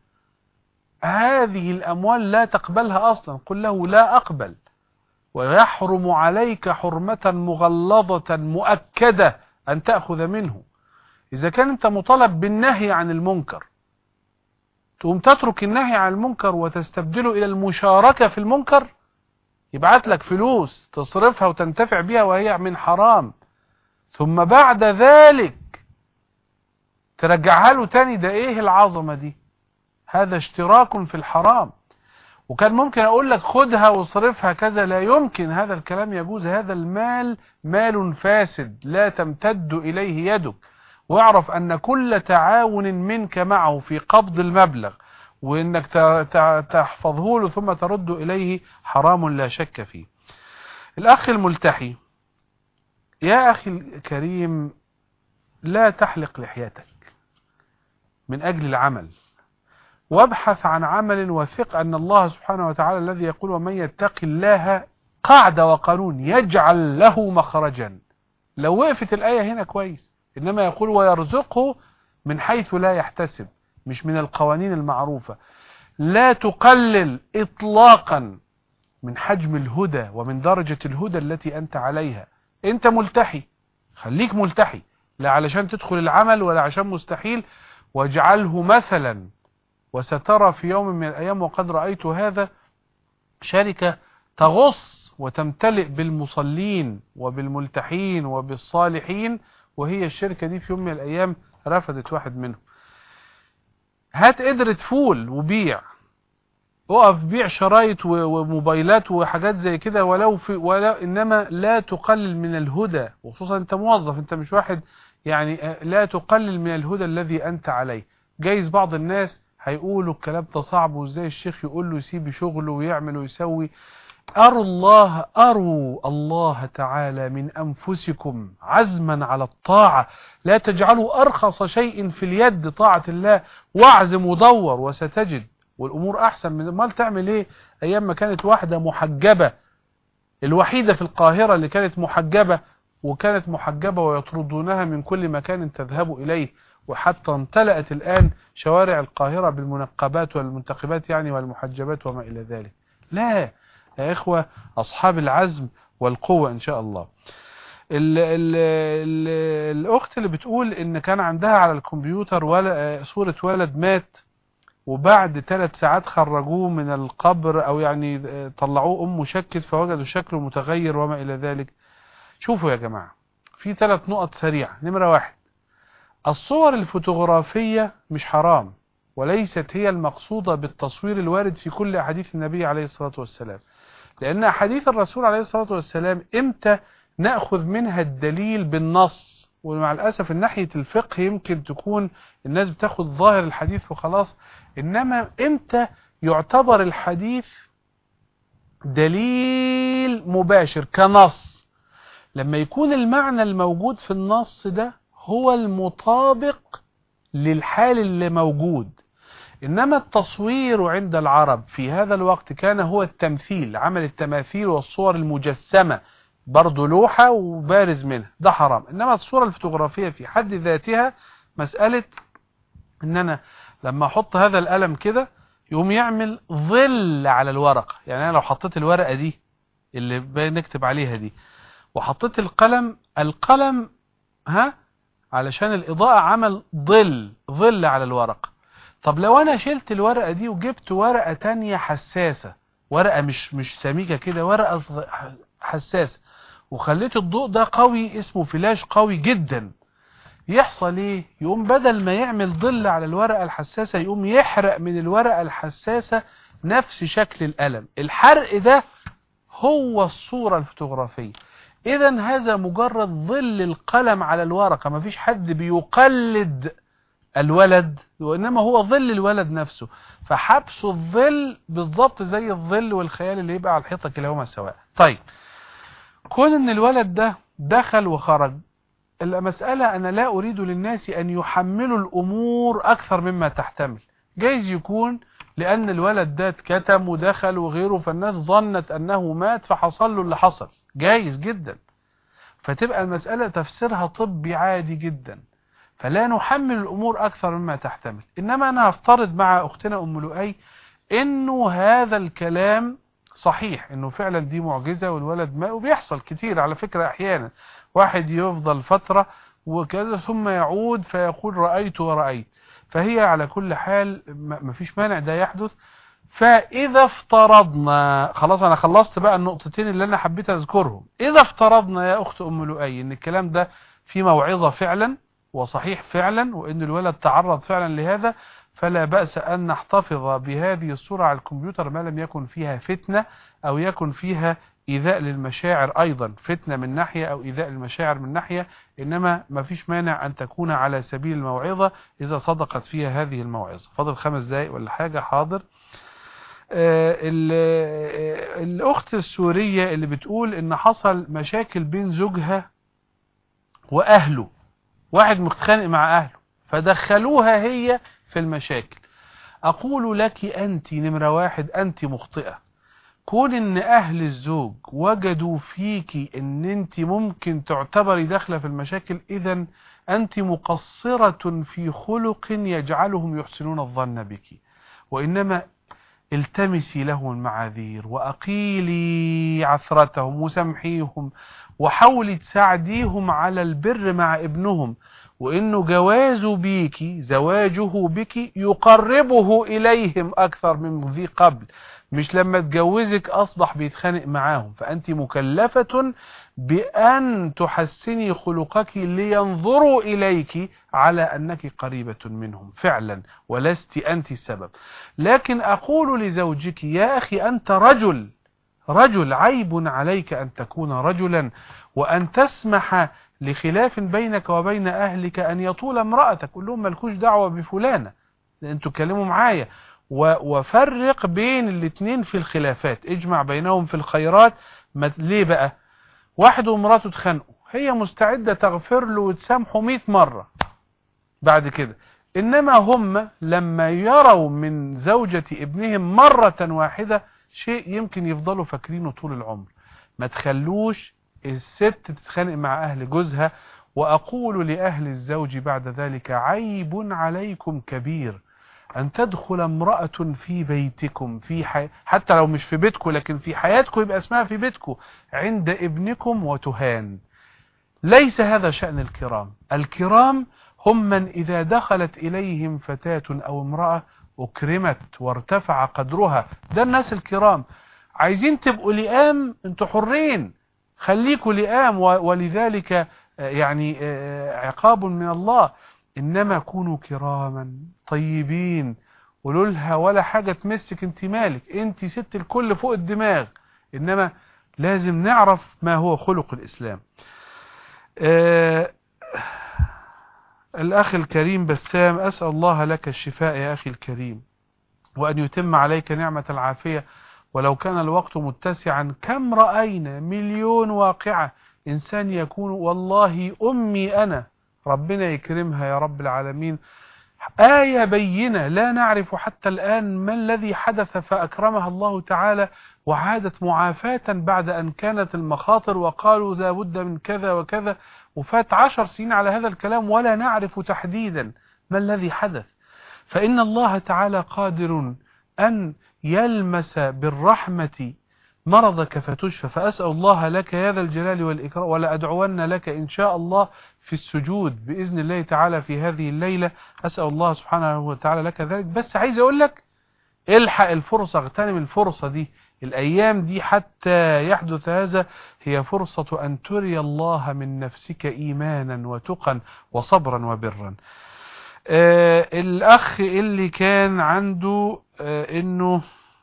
هذه الأموال لا تقبلها أصلا، قل له لا أقبل، ويحرم عليك حرمة مغلظة مؤكدة أن تأخذ منه. إذا كان أنت مطالب بالنهي عن المنكر تقوم تترك النهي عن المنكر وتستبدله إلى المشاركة في المنكر، يبعت لك فلوس تصرفها وتنتفع بها وهي من حرام، ثم بعد ذلك ترجعها له تاني، ده إيه العظمة دي؟ هذا اشتراك في الحرام. وكان ممكن أقول لك خدها واصرفها كذا، لا يمكن هذا الكلام يجوز. هذا المال مال فاسد لا تمتد إليه يدك. واعرف أن كل تعاون منك معه في قبض المبلغ وإنك تحفظه له ثم ترد إليه حرام لا شك فيه. الأخ الملتحي، يا أخي الكريم لا تحلق لحيتك من أجل العمل، وابحث عن عمل وثق أن الله سبحانه وتعالى الذي يقول ومن يتق الله قاعدة وقانون يجعل له مخرجا. لو وقفت الآية هنا كويس، إنما يقول ويرزقه من حيث لا يحتسب، مش من القوانين المعروفة. لا تقلل إطلاقا من حجم الهدى ومن درجة الهدى التي أنت عليها. أنت ملتحي، خليك ملتحي، لا علشان تدخل العمل ولا عشان مستحيل، واجعله مثلا. وسترى في يوم من الأيام وقد رأيت هذا شركة تغص وتمتلئ بالمصلين وبالملتحين وبالصالحين، وهي الشركة دي في يوم من الأيام رفضت واحد منهم. هات قدرة فول وبيع، اقف بيع شرايط وموبايلات وحاجات زي كده ولو في ولا، إنما لا تقلل من الهدى، وخصوصا أنت موظف، أنت مش واحد يعني، لا تقلل من الهدى الذي أنت عليه. جايز بعض الناس هيقولوا الكلام ده صعب، وازاي الشيخ يقول له يسيب شغله ويعمل ويسوي. أروا الله أروا الله تعالى من أنفسكم عزما على الطاعة، لا تجعلوا أرخص شيء في اليد طاعة الله، واعزم ودور وستجد، والأمور أحسن من ما تعمل إيه. أيام ما كانت واحدة محجبة، الوحيدة في القاهرة اللي كانت محجبة، وكانت محجبة ويطردونها من كل مكان تذهب إليه، وحتى امتلأت الآن شوارع القاهرة بالمنقبات والمنتقبات يعني والمحجبات وما إلى ذلك. لا يا إخوة، أصحاب العزم والقوة إن شاء الله. ال ال ال الأخت اللي بتقول إن كان عندها على الكمبيوتر ولا صورة ولد مات، وبعد ثلاث ساعات خرجوه من القبر، أو يعني طلعوه أمه شكت فوجدوا شكله متغير وما إلى ذلك. شوفوا يا جماعة، في ثلاث نقط سريعة. نمرة واحد، الصور الفوتوغرافية مش حرام، وليست هي المقصودة بالتصوير الوارد في كل أحاديث النبي عليه الصلاة والسلام، لأن أحاديث الرسول عليه الصلاة والسلام إمتى نأخذ منها الدليل بالنص؟ ومع الأسف الناحية الفقه يمكن تكون الناس بتاخد ظاهر الحديث وخلاص، إنما إمتى يعتبر الحديث دليل مباشر كنص؟ لما يكون المعنى الموجود في النص ده هو المطابق للحال اللي موجود. إنما التصوير عند العرب في هذا الوقت كان هو التمثيل، عمل التماثيل والصور المجسمة، برضو لوحة وبارز منها، ده حرام. إنما الصورة الفوتوغرافية في حد ذاتها مسألة إن أنا لما أحط هذا القلم كده يقوم يعمل ظل على الورقة. يعني أنا لو حطيت الورقة دي اللي بنكتب عليها دي وحطيت القلم، القلم ها علشان الإضاءة عمل ظل ظل على الورقة. طب لو أنا شلت الورقة دي وجبت ورقة تانية حساسة، ورقة مش مش سميكة كده، ورقة حساسة، وخليت الضوء ده قوي اسمه فلاش قوي جدا، يحصل ايه؟ يقوم بدل ما يعمل ظل على الورقة الحساسة يقوم يحرق من الورقة الحساسة نفس شكل القلم. الحرق ده هو الصورة الفوتوغرافية. اذا هذا مجرد ظل القلم على الورقة، ما فيش حد بيقلد الولد وإنما هو ظل الولد نفسه. فحبس الظل بالضبط زي الظل والخيال اللي يبقى على الحيطة كلاهما سواء. طيب كون ان الولد ده دخل وخرج، المسألة أنا لا أريد للناس أن يحملوا الأمور أكثر مما تحتمل. جايز يكون لأن الولد ده اتكتم ودخل وغيره فالناس ظنت أنه مات فحصل له اللي حصل، جايز جدا، فتبقى المسألة تفسيرها طبي عادي جدا، فلا نحمل الأمور أكثر مما تحتمل. إنما أنا هفترض مع أختنا أم لؤي إنه هذا الكلام صحيح، إنه فعلا دي معجزة والولد مات، وبيحصل كتير على فكرة. أحيانا واحد يفضل فترة وكذا ثم يعود فيقول رأيت ورأيت. فهي على كل حال مفيش مانع ده يحدث. فإذا افترضنا، خلاص أنا خلصت بقى النقطتين اللي أنا حبيت أذكرهم. إذا افترضنا يا أخت أم لؤي إن الكلام ده في موعظة فعلا وصحيح فعلا وإن الولد تعرض فعلا لهذا، فلا بأس أن نحتفظ بهذه الصورة على الكمبيوتر ما لم يكن فيها فتنة أو يكن فيها إيذاء للمشاعر، أيضا فتنة من ناحية أو إيذاء للمشاعر من ناحية. إنما ما فيش مانع أن تكون على سبيل الموعظة إذا صدقت فيها هذه الموعظة. فاضل خمس دقايق ولا حاجة؟ حاضر. آه الأخت السورية اللي بتقول إن حصل مشاكل بين زوجها وأهله، واحد متخانق مع أهله فدخلوها هي في المشاكل. أقول لك أنت نمرة واحد أنت مخطئة. كون ان اهل الزوج وجدوا فيك ان انت ممكن تعتبري داخله في المشاكل، اذا انت مقصرة في خلق يجعلهم يحسنون الظن بك. وانما التمسي لهم المعاذير واقيلي عثرتهم وسامحيهم وحاولي تساعديهم على البر مع ابنهم، وانه جوازه بيكي زواجه بك يقربه اليهم اكثر من ذي قبل. مش لما تجوزك أصبح بيتخانق معاهم. فأنت مكلفة بأن تحسني خلقك لينظروا إليك على أنك قريبة منهم فعلا ولست أنت السبب. لكن أقول لزوجك يا أخي أنت رجل رجل عيب عليك أن تكون رجلا وأن تسمح لخلاف بينك وبين أهلك أن يطول امرأتك. قل لهم ملكوش دعوة بفلانة، أنتوا تكلموا معايا، وفرق بين الاثنين في الخلافات، اجمع بينهم في الخيرات. ليه بقى؟ واحد ومراته اتخانقوا، هي مستعدة تغفر له وتسامحه مئة مرة بعد كده، انما هم لما يروا من زوجة ابنهم مرة واحدة شيء يمكن يفضلوا فاكرينه طول العمر. ما تخلوش الست تتخانق مع اهل جوزها. واقول لأهل الزوج بعد ذلك عيب عليكم كبير أن تدخل امرأة في بيتكم في حي... حتى لو مش في بيتكم لكن في حياتكم يبقى اسمها في بيتكم عند ابنكم وتهان. ليس هذا شأن الكرام. الكرام هم من إذا دخلت إليهم فتاة أو امرأة أكرمت وارتفع قدرها. ده الناس الكرام. عايزين تبقوا لئام، انتوا حرين، خليكوا لئام، ولذلك يعني عقاب من الله. إنما كونوا كراما طيبين، قولوا لها ولا حاجة تمسك، انت مالك، انت ست الكل فوق الدماغ. إنما لازم نعرف ما هو خلق الإسلام. آه الأخ الكريم بسام، أسأل الله لك الشفاء يا أخي الكريم وأن يتم عليك نعمة العافية. ولو كان الوقت متسعا كم رأينا مليون واقعة إنسان يكون، والله أمي أنا ربنا يكرمها يا رب العالمين، آية بينة لا نعرف حتى الآن ما الذي حدث فأكرمها الله تعالى وعادت معافاة بعد أن كانت المخاطر وقالوا لا بد من كذا وكذا، وفات عشر سنين على هذا الكلام ولا نعرف تحديدا ما الذي حدث. فإن الله تعالى قادر أن يلمس بالرحمة مرضك فتشفى. فأسأل الله لك يا ذا الجلال والإكرام، ولا أدعون لك إن شاء الله في السجود بإذن الله تعالى في هذه الليلة. أسأل الله سبحانه وتعالى لك ذلك. بس عايز أقول لك الحق الفرصة، اغتنم الفرصة دي، الأيام دي حتى يحدث هذا هي فرصة أن تري الله من نفسك إيمانا وتقا وصبرا وبرا. آه الأخ اللي كان عنده آه إنه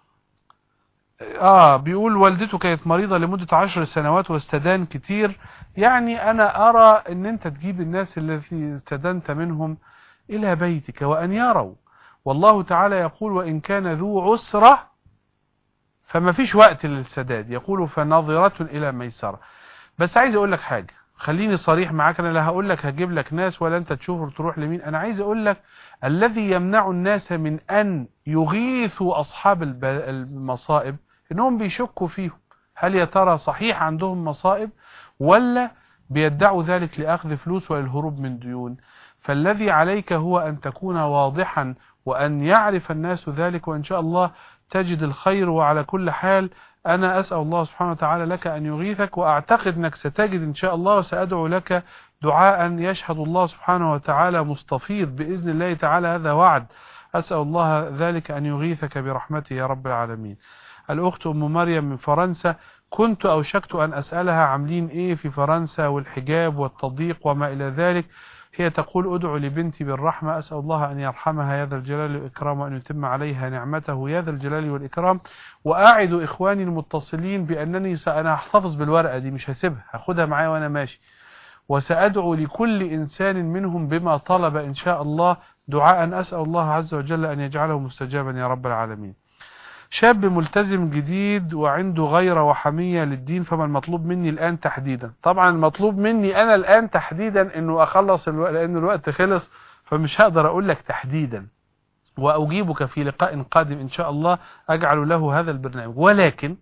آه بيقول والدته كانت مريضة لمدة عشر سنوات واستدان كتير. يعني أنا أرى أن أنت تجيب الناس الذي استدنت منهم إلى بيتك وأن يروا، والله تعالى يقول وإن كان ذو عسرة فما فيش وقت للسداد، يقول فناظرة إلى ميسرة. بس عايز أقول لك حاجة، خليني صريح معاك، أنا لا هقول لك هجيب لك ناس ولا أنت تشوف تروح لمين. أنا عايز أقول لك الذي يمنع الناس من أن يغيثوا أصحاب المصائب إنهم بيشكوا فيهم، هل يا ترى صحيح عندهم مصائب ولا بيدعوا ذلك لأخذ فلوس وللهروب من ديون. فالذي عليك هو أن تكون واضحا وأن يعرف الناس ذلك، وإن شاء الله تجد الخير. وعلى كل حال أنا أسأل الله سبحانه وتعالى لك أن يغيثك، وأعتقد أنك ستجد إن شاء الله، وسأدعو لك دعاء يشهد الله سبحانه وتعالى مستفيض بإذن الله تعالى، هذا وعد. أسأل الله ذلك أن يغيثك برحمته يا رب العالمين. الأخت أم مريم من فرنسا، كنت أوشكت أن أسألها عاملين إيه في فرنسا والحجاب والتضييق وما إلى ذلك. هي تقول أدعو لبنتي بالرحمة، أسأل الله أن يرحمها يا ذا الجلال والإكرام وأن يتم عليها نعمته يا ذا الجلال والإكرام. وأعد إخواني المتصلين بأنني سأنا أحتفظ بالورقة دي، مش هسيبها، هاخدها معايا وأنا ماشي، وسأدعو لكل إنسان منهم بما طلب إن شاء الله دعاء أسأل الله عز وجل أن يجعله مستجابا يا رب العالمين. شاب ملتزم جديد وعنده غيرة وحمية للدين، فما المطلوب مني الآن تحديدا؟ طبعا المطلوب مني أنا الآن تحديدا أنه أخلص الوقت، لأن الوقت خلص، فمش هقدر أقول لك تحديدا، وأجيبك في لقاء قادم إن شاء الله أجعل له هذا البرنامج. ولكن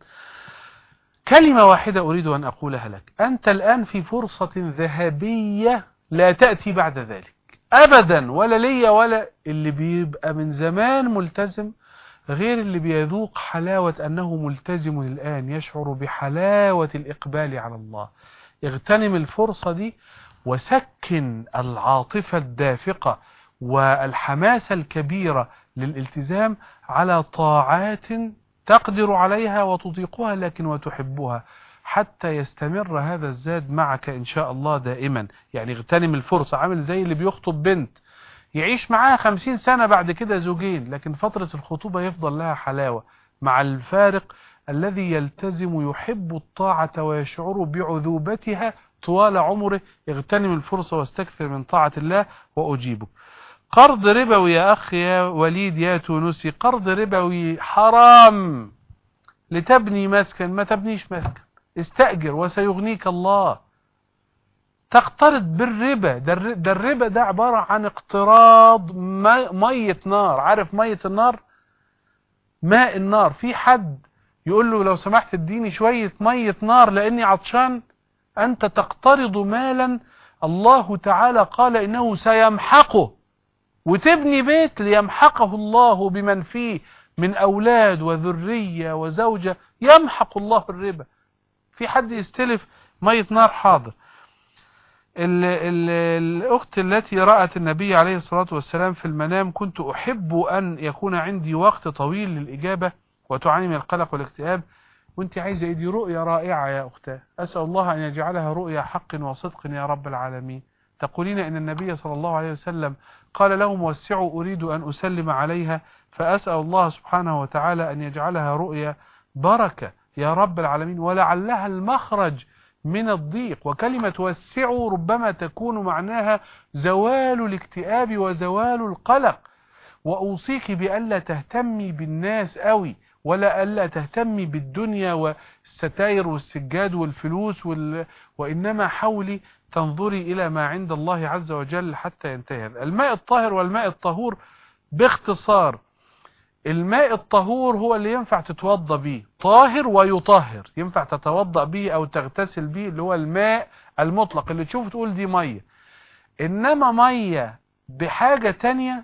كلمة واحدة أريد أن أقولها لك، أنت الآن في فرصة ذهبية لا تأتي بعد ذلك أبدا، ولا ليا ولا اللي بيبقى من زمان ملتزم غير اللي بيذوق حلاوة أنه ملتزم الآن، يشعر بحلاوة الإقبال على الله. اغتنم الفرصة دي وسكن العاطفة الدافقة والحماسة الكبيرة للالتزام على طاعات تقدر عليها وتطيقها لكن وتحبها، حتى يستمر هذا الزاد معك إن شاء الله دائما. يعني اغتنم الفرصة، عامل زي اللي بيخطب بنت يعيش معاها خمسين سنة بعد كده زوجين، لكن فترة الخطوبة يفضل لها حلاوة، مع الفارق الذي يلتزم يحب الطاعة ويشعر بعذوبتها طوال عمره. اغتنم الفرصة واستكثر من طاعة الله. وأجيبك، قرض ربوي يا أخي يا وليد يا تونسي، قرض ربوي حرام. لتبني مسكن ما تبنيش مسكن، استأجر وسيغنيك الله. تقترض بالربا، ده الربا ده عبارة عن اقتراض مية نار. عارف مية النار؟ ماء النار. في حد يقول له لو سمحت اديني شوية مية نار لاني عطشان؟ انت تقترض مالا الله تعالى قال انه سيمحقه، وتبني بيت ليمحقه الله بمن فيه من اولاد وذرية وزوجة، يمحق الله الربا. في حد يستلف مية نار؟ حاضر. ال ال الأخت التي رأت النبي عليه الصلاة والسلام في المنام، كنت أحب أن يكون عندي وقت طويل للإجابة وتعاني من القلق والاكتئاب. وانت عايزة ايدي رؤية رائعة يا أختاه، أسأل الله أن يجعلها رؤية حق وصدق يا رب العالمين. تقولين إن النبي صلى الله عليه وسلم قال لهم وسعوا أريد أن أسلم عليها، فأسأل الله سبحانه وتعالى أن يجعلها رؤية بركة يا رب العالمين، ولعلها المخرج من الضيق. وكلمة وسعوا ربما تكون معناها زوال الاكتئاب وزوال القلق. وأوصيك بألا تهتمي بالناس قوي، ولا ألا تهتمي بالدنيا والستاير والسجاد والفلوس وال... وإنما حولي تنظري إلى ما عند الله عز وجل حتى ينتهي. الماء الطاهر والماء الطهور باختصار، الماء الطهور هو اللي ينفع تتوضى به، طاهر ويطهر، ينفع تتوضى به أو تغتسل به، اللي هو الماء المطلق اللي تشوف تقول دي مية. إنما مية بحاجة تانية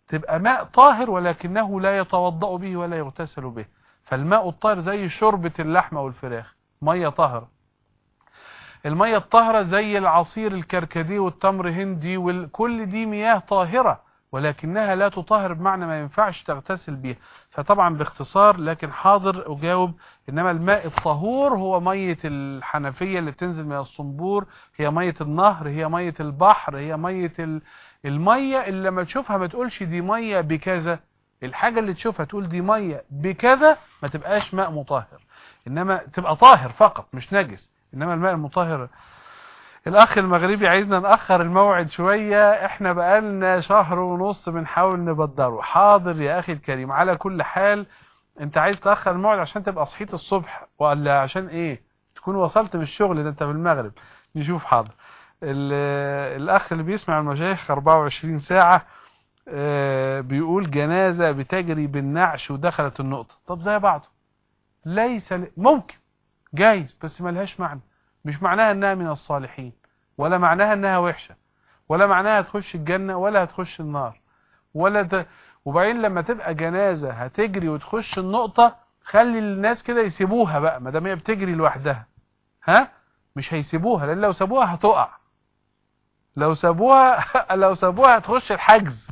تبقى ماء طاهر ولكنه لا يتوضأ به ولا يغتسل به. فالماء الطاهر زي شوربة اللحمة والفراخ، مية طاهرة. المية الطاهرة زي العصير الكركديه والتمر هندي وكل دي مياه طاهرة، ولكنها لا تطهر بمعنى ما ينفعش تغتسل بيها. فطبعا باختصار لكن حاضر أجاوب، إنما الماء الطهور هو مية الحنفية اللي بتنزل من الصنبور، هي مية النهر، هي مية البحر، هي مية ال... المية اللي لما تشوفها ما تقولش دي مية بكذا. الحاجة اللي تشوفها تقول دي مية بكذا ما تبقاش ماء مطهر، إنما تبقى طاهر فقط مش نجس. إنما الماء المطهر. الأخ المغربي عايزنا نأخر الموعد شوية، احنا بقالنا شهر ونص بنحاول نبدره. حاضر يا أخي الكريم. على كل حال انت عايز تأخر الموعد عشان تبقى صحيت الصبح ولا عشان ايه؟ تكون وصلت من الشغل ده انت في المغرب. نشوف. حاضر. الأخ اللي بيسمع المشايخ أربعة وعشرين ساعة بيقول جنازة بتجري بالنعش ودخلت النقطة. طب زي بعضه، ليس ل... ممكن جايز بس ملهاش معنى. مش معناها انها من الصالحين، ولا معناها انها وحشة، ولا معناها هتخش الجنة ولا هتخش النار ولا ت... وبعدين لما تبقى جنازة هتجري وتخش النقطة، خلي الناس كده يسيبوها بقى ما دام هي بتجري لوحدها. ها مش هيسيبوها، لان لو سابوها هتقع. لو سابوها لو سابوها هتخش الحجز.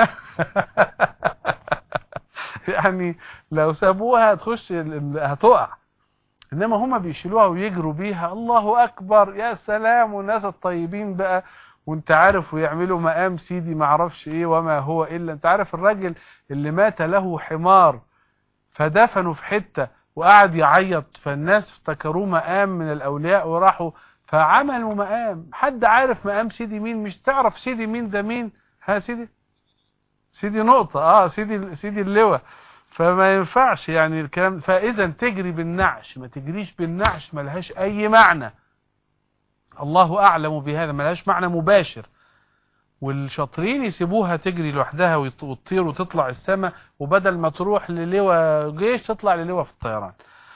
يعني لو سابوها هتخش هتقع. انما هما بيشيلوها ويجروا بيها. الله اكبر يا سلام. والناس الطيبين بقى وانت عارف ويعملوا مقام سيدي معرفش ايه وما هو الا. انت عارف الراجل اللي مات له حمار فدفنوا في حتة وقعد يعيط، فالناس افتكروه مقام من الاولياء وراحوا فعملوا مقام. حد عارف مقام سيدي مين؟ مش تعرف سيدي مين ده مين؟ ها سيدي سيدي نقطة. اه سيدي سيدي اللواء. فما ينفعش يعني الكلام. فاذا تجري بالنعش، ما تجريش بالنعش ملهاش اي معنى. الله اعلم بهذا، ملهاش معنى مباشر. والشاطرين يسيبوها تجري لوحدها وتطير وتطلع السماء، وبدل ما تروح للواء جيش تطلع للواء في الطيران.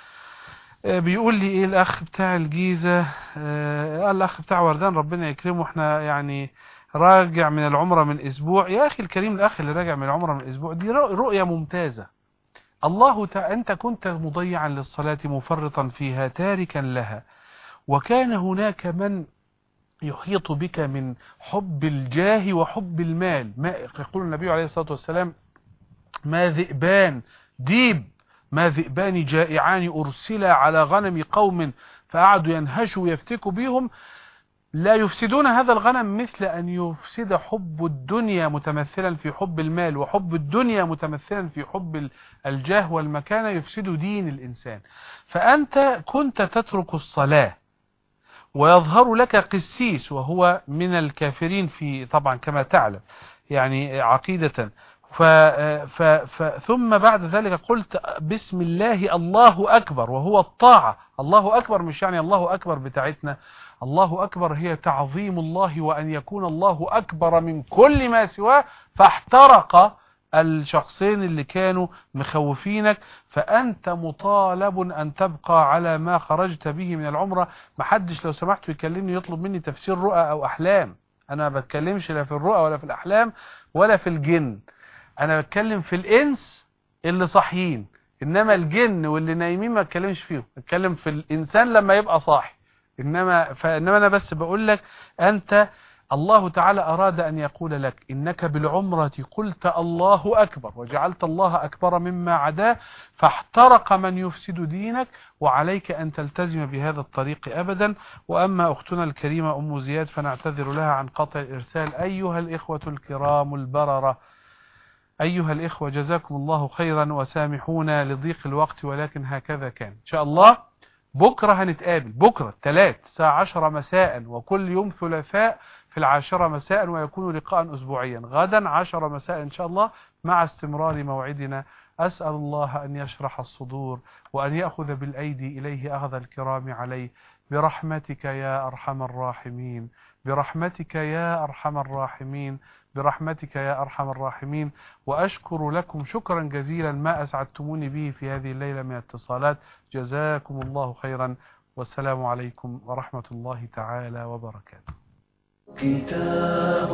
بيقول لي ايه الاخ بتاع الجيزة؟ آه الاخ بتاع وردان ربنا يكرمه، احنا يعني راجع من العمرة من اسبوع. يا اخي الكريم، الاخ اللي راجع من العمرة من اسبوع دي رؤية ممتازة. الله تعالى انت كنت مضيعا للصلاة مفرطا فيها تاركا لها، وكان هناك من يحيط بك من حب الجاه وحب المال. ما يقول النبي عليه الصلاة والسلام: ما ذئبان ديب ما ذئبان جائعان أرسلا على غنم قوم فقعدوا ينهشوا ويفتكوا بهم لا يفسدون هذا الغنم مثل أن يفسد حب الدنيا متمثلا في حب المال، وحب الدنيا متمثلا في حب الجاه والمكانة، يفسد دين الإنسان. فأنت كنت تترك الصلاة ويظهر لك قسيس وهو من الكافرين في طبعا كما تعلم يعني عقيدة. ف ف ف ثم بعد ذلك قلت بسم الله الله أكبر، وهو الطاعة. الله أكبر مش يعني الله أكبر بتاعتنا. الله أكبر هي تعظيم الله، وأن يكون الله أكبر من كل ما سواه. فاحترق الشخصين اللي كانوا مخوفينك، فأنت مطالب أن تبقى على ما خرجت به من العمرة. محدش لو سمحت يكلمني يطلب مني تفسير رؤى أو أحلام. أنا ما بتكلمش لا في الرؤى ولا في الأحلام ولا في الجن. أنا بتكلم في الإنس اللي صاحيين، إنما الجن واللي نايمين ما بتكلمش فيهم. بتكلم في الإنسان لما يبقى صاحي. إنما, فإنما أنا بس بقول لك أنت الله تعالى أراد أن يقول لك إنك بالعمرة قلت الله أكبر وجعلت الله أكبر مما عداه، فاحترق من يفسد دينك، وعليك أن تلتزم بهذا الطريق أبدا. وأما أختنا الكريمة أم زياد فنعتذر لها عن قطع الإرسال. أيها الإخوة الكرام البررة، أيها الإخوة جزاكم الله خيرا، وسامحونا لضيق الوقت، ولكن هكذا كان. إن شاء الله بكرة هنتقابل، بكرة الثلاث الساعة عشرة مساء، وكل يوم ثلاثاء في العاشرة مساء، ويكون لقاء أسبوعيا. غدا عشرة مساء إن شاء الله مع استمرار موعدنا. أسأل الله أن يشرح الصدور وأن يأخذ بالأيدي إليه أخذ الكرام عليه، برحمتك يا أرحم الراحمين، برحمتك يا أرحم الراحمين، برحمتك يا أرحم الراحمين. وأشكر لكم شكرا جزيلا ما أسعدتموني به في هذه الليلة من اتصالات. جزاكم الله خيرا، والسلام عليكم ورحمة الله تعالى وبركاته. كتاب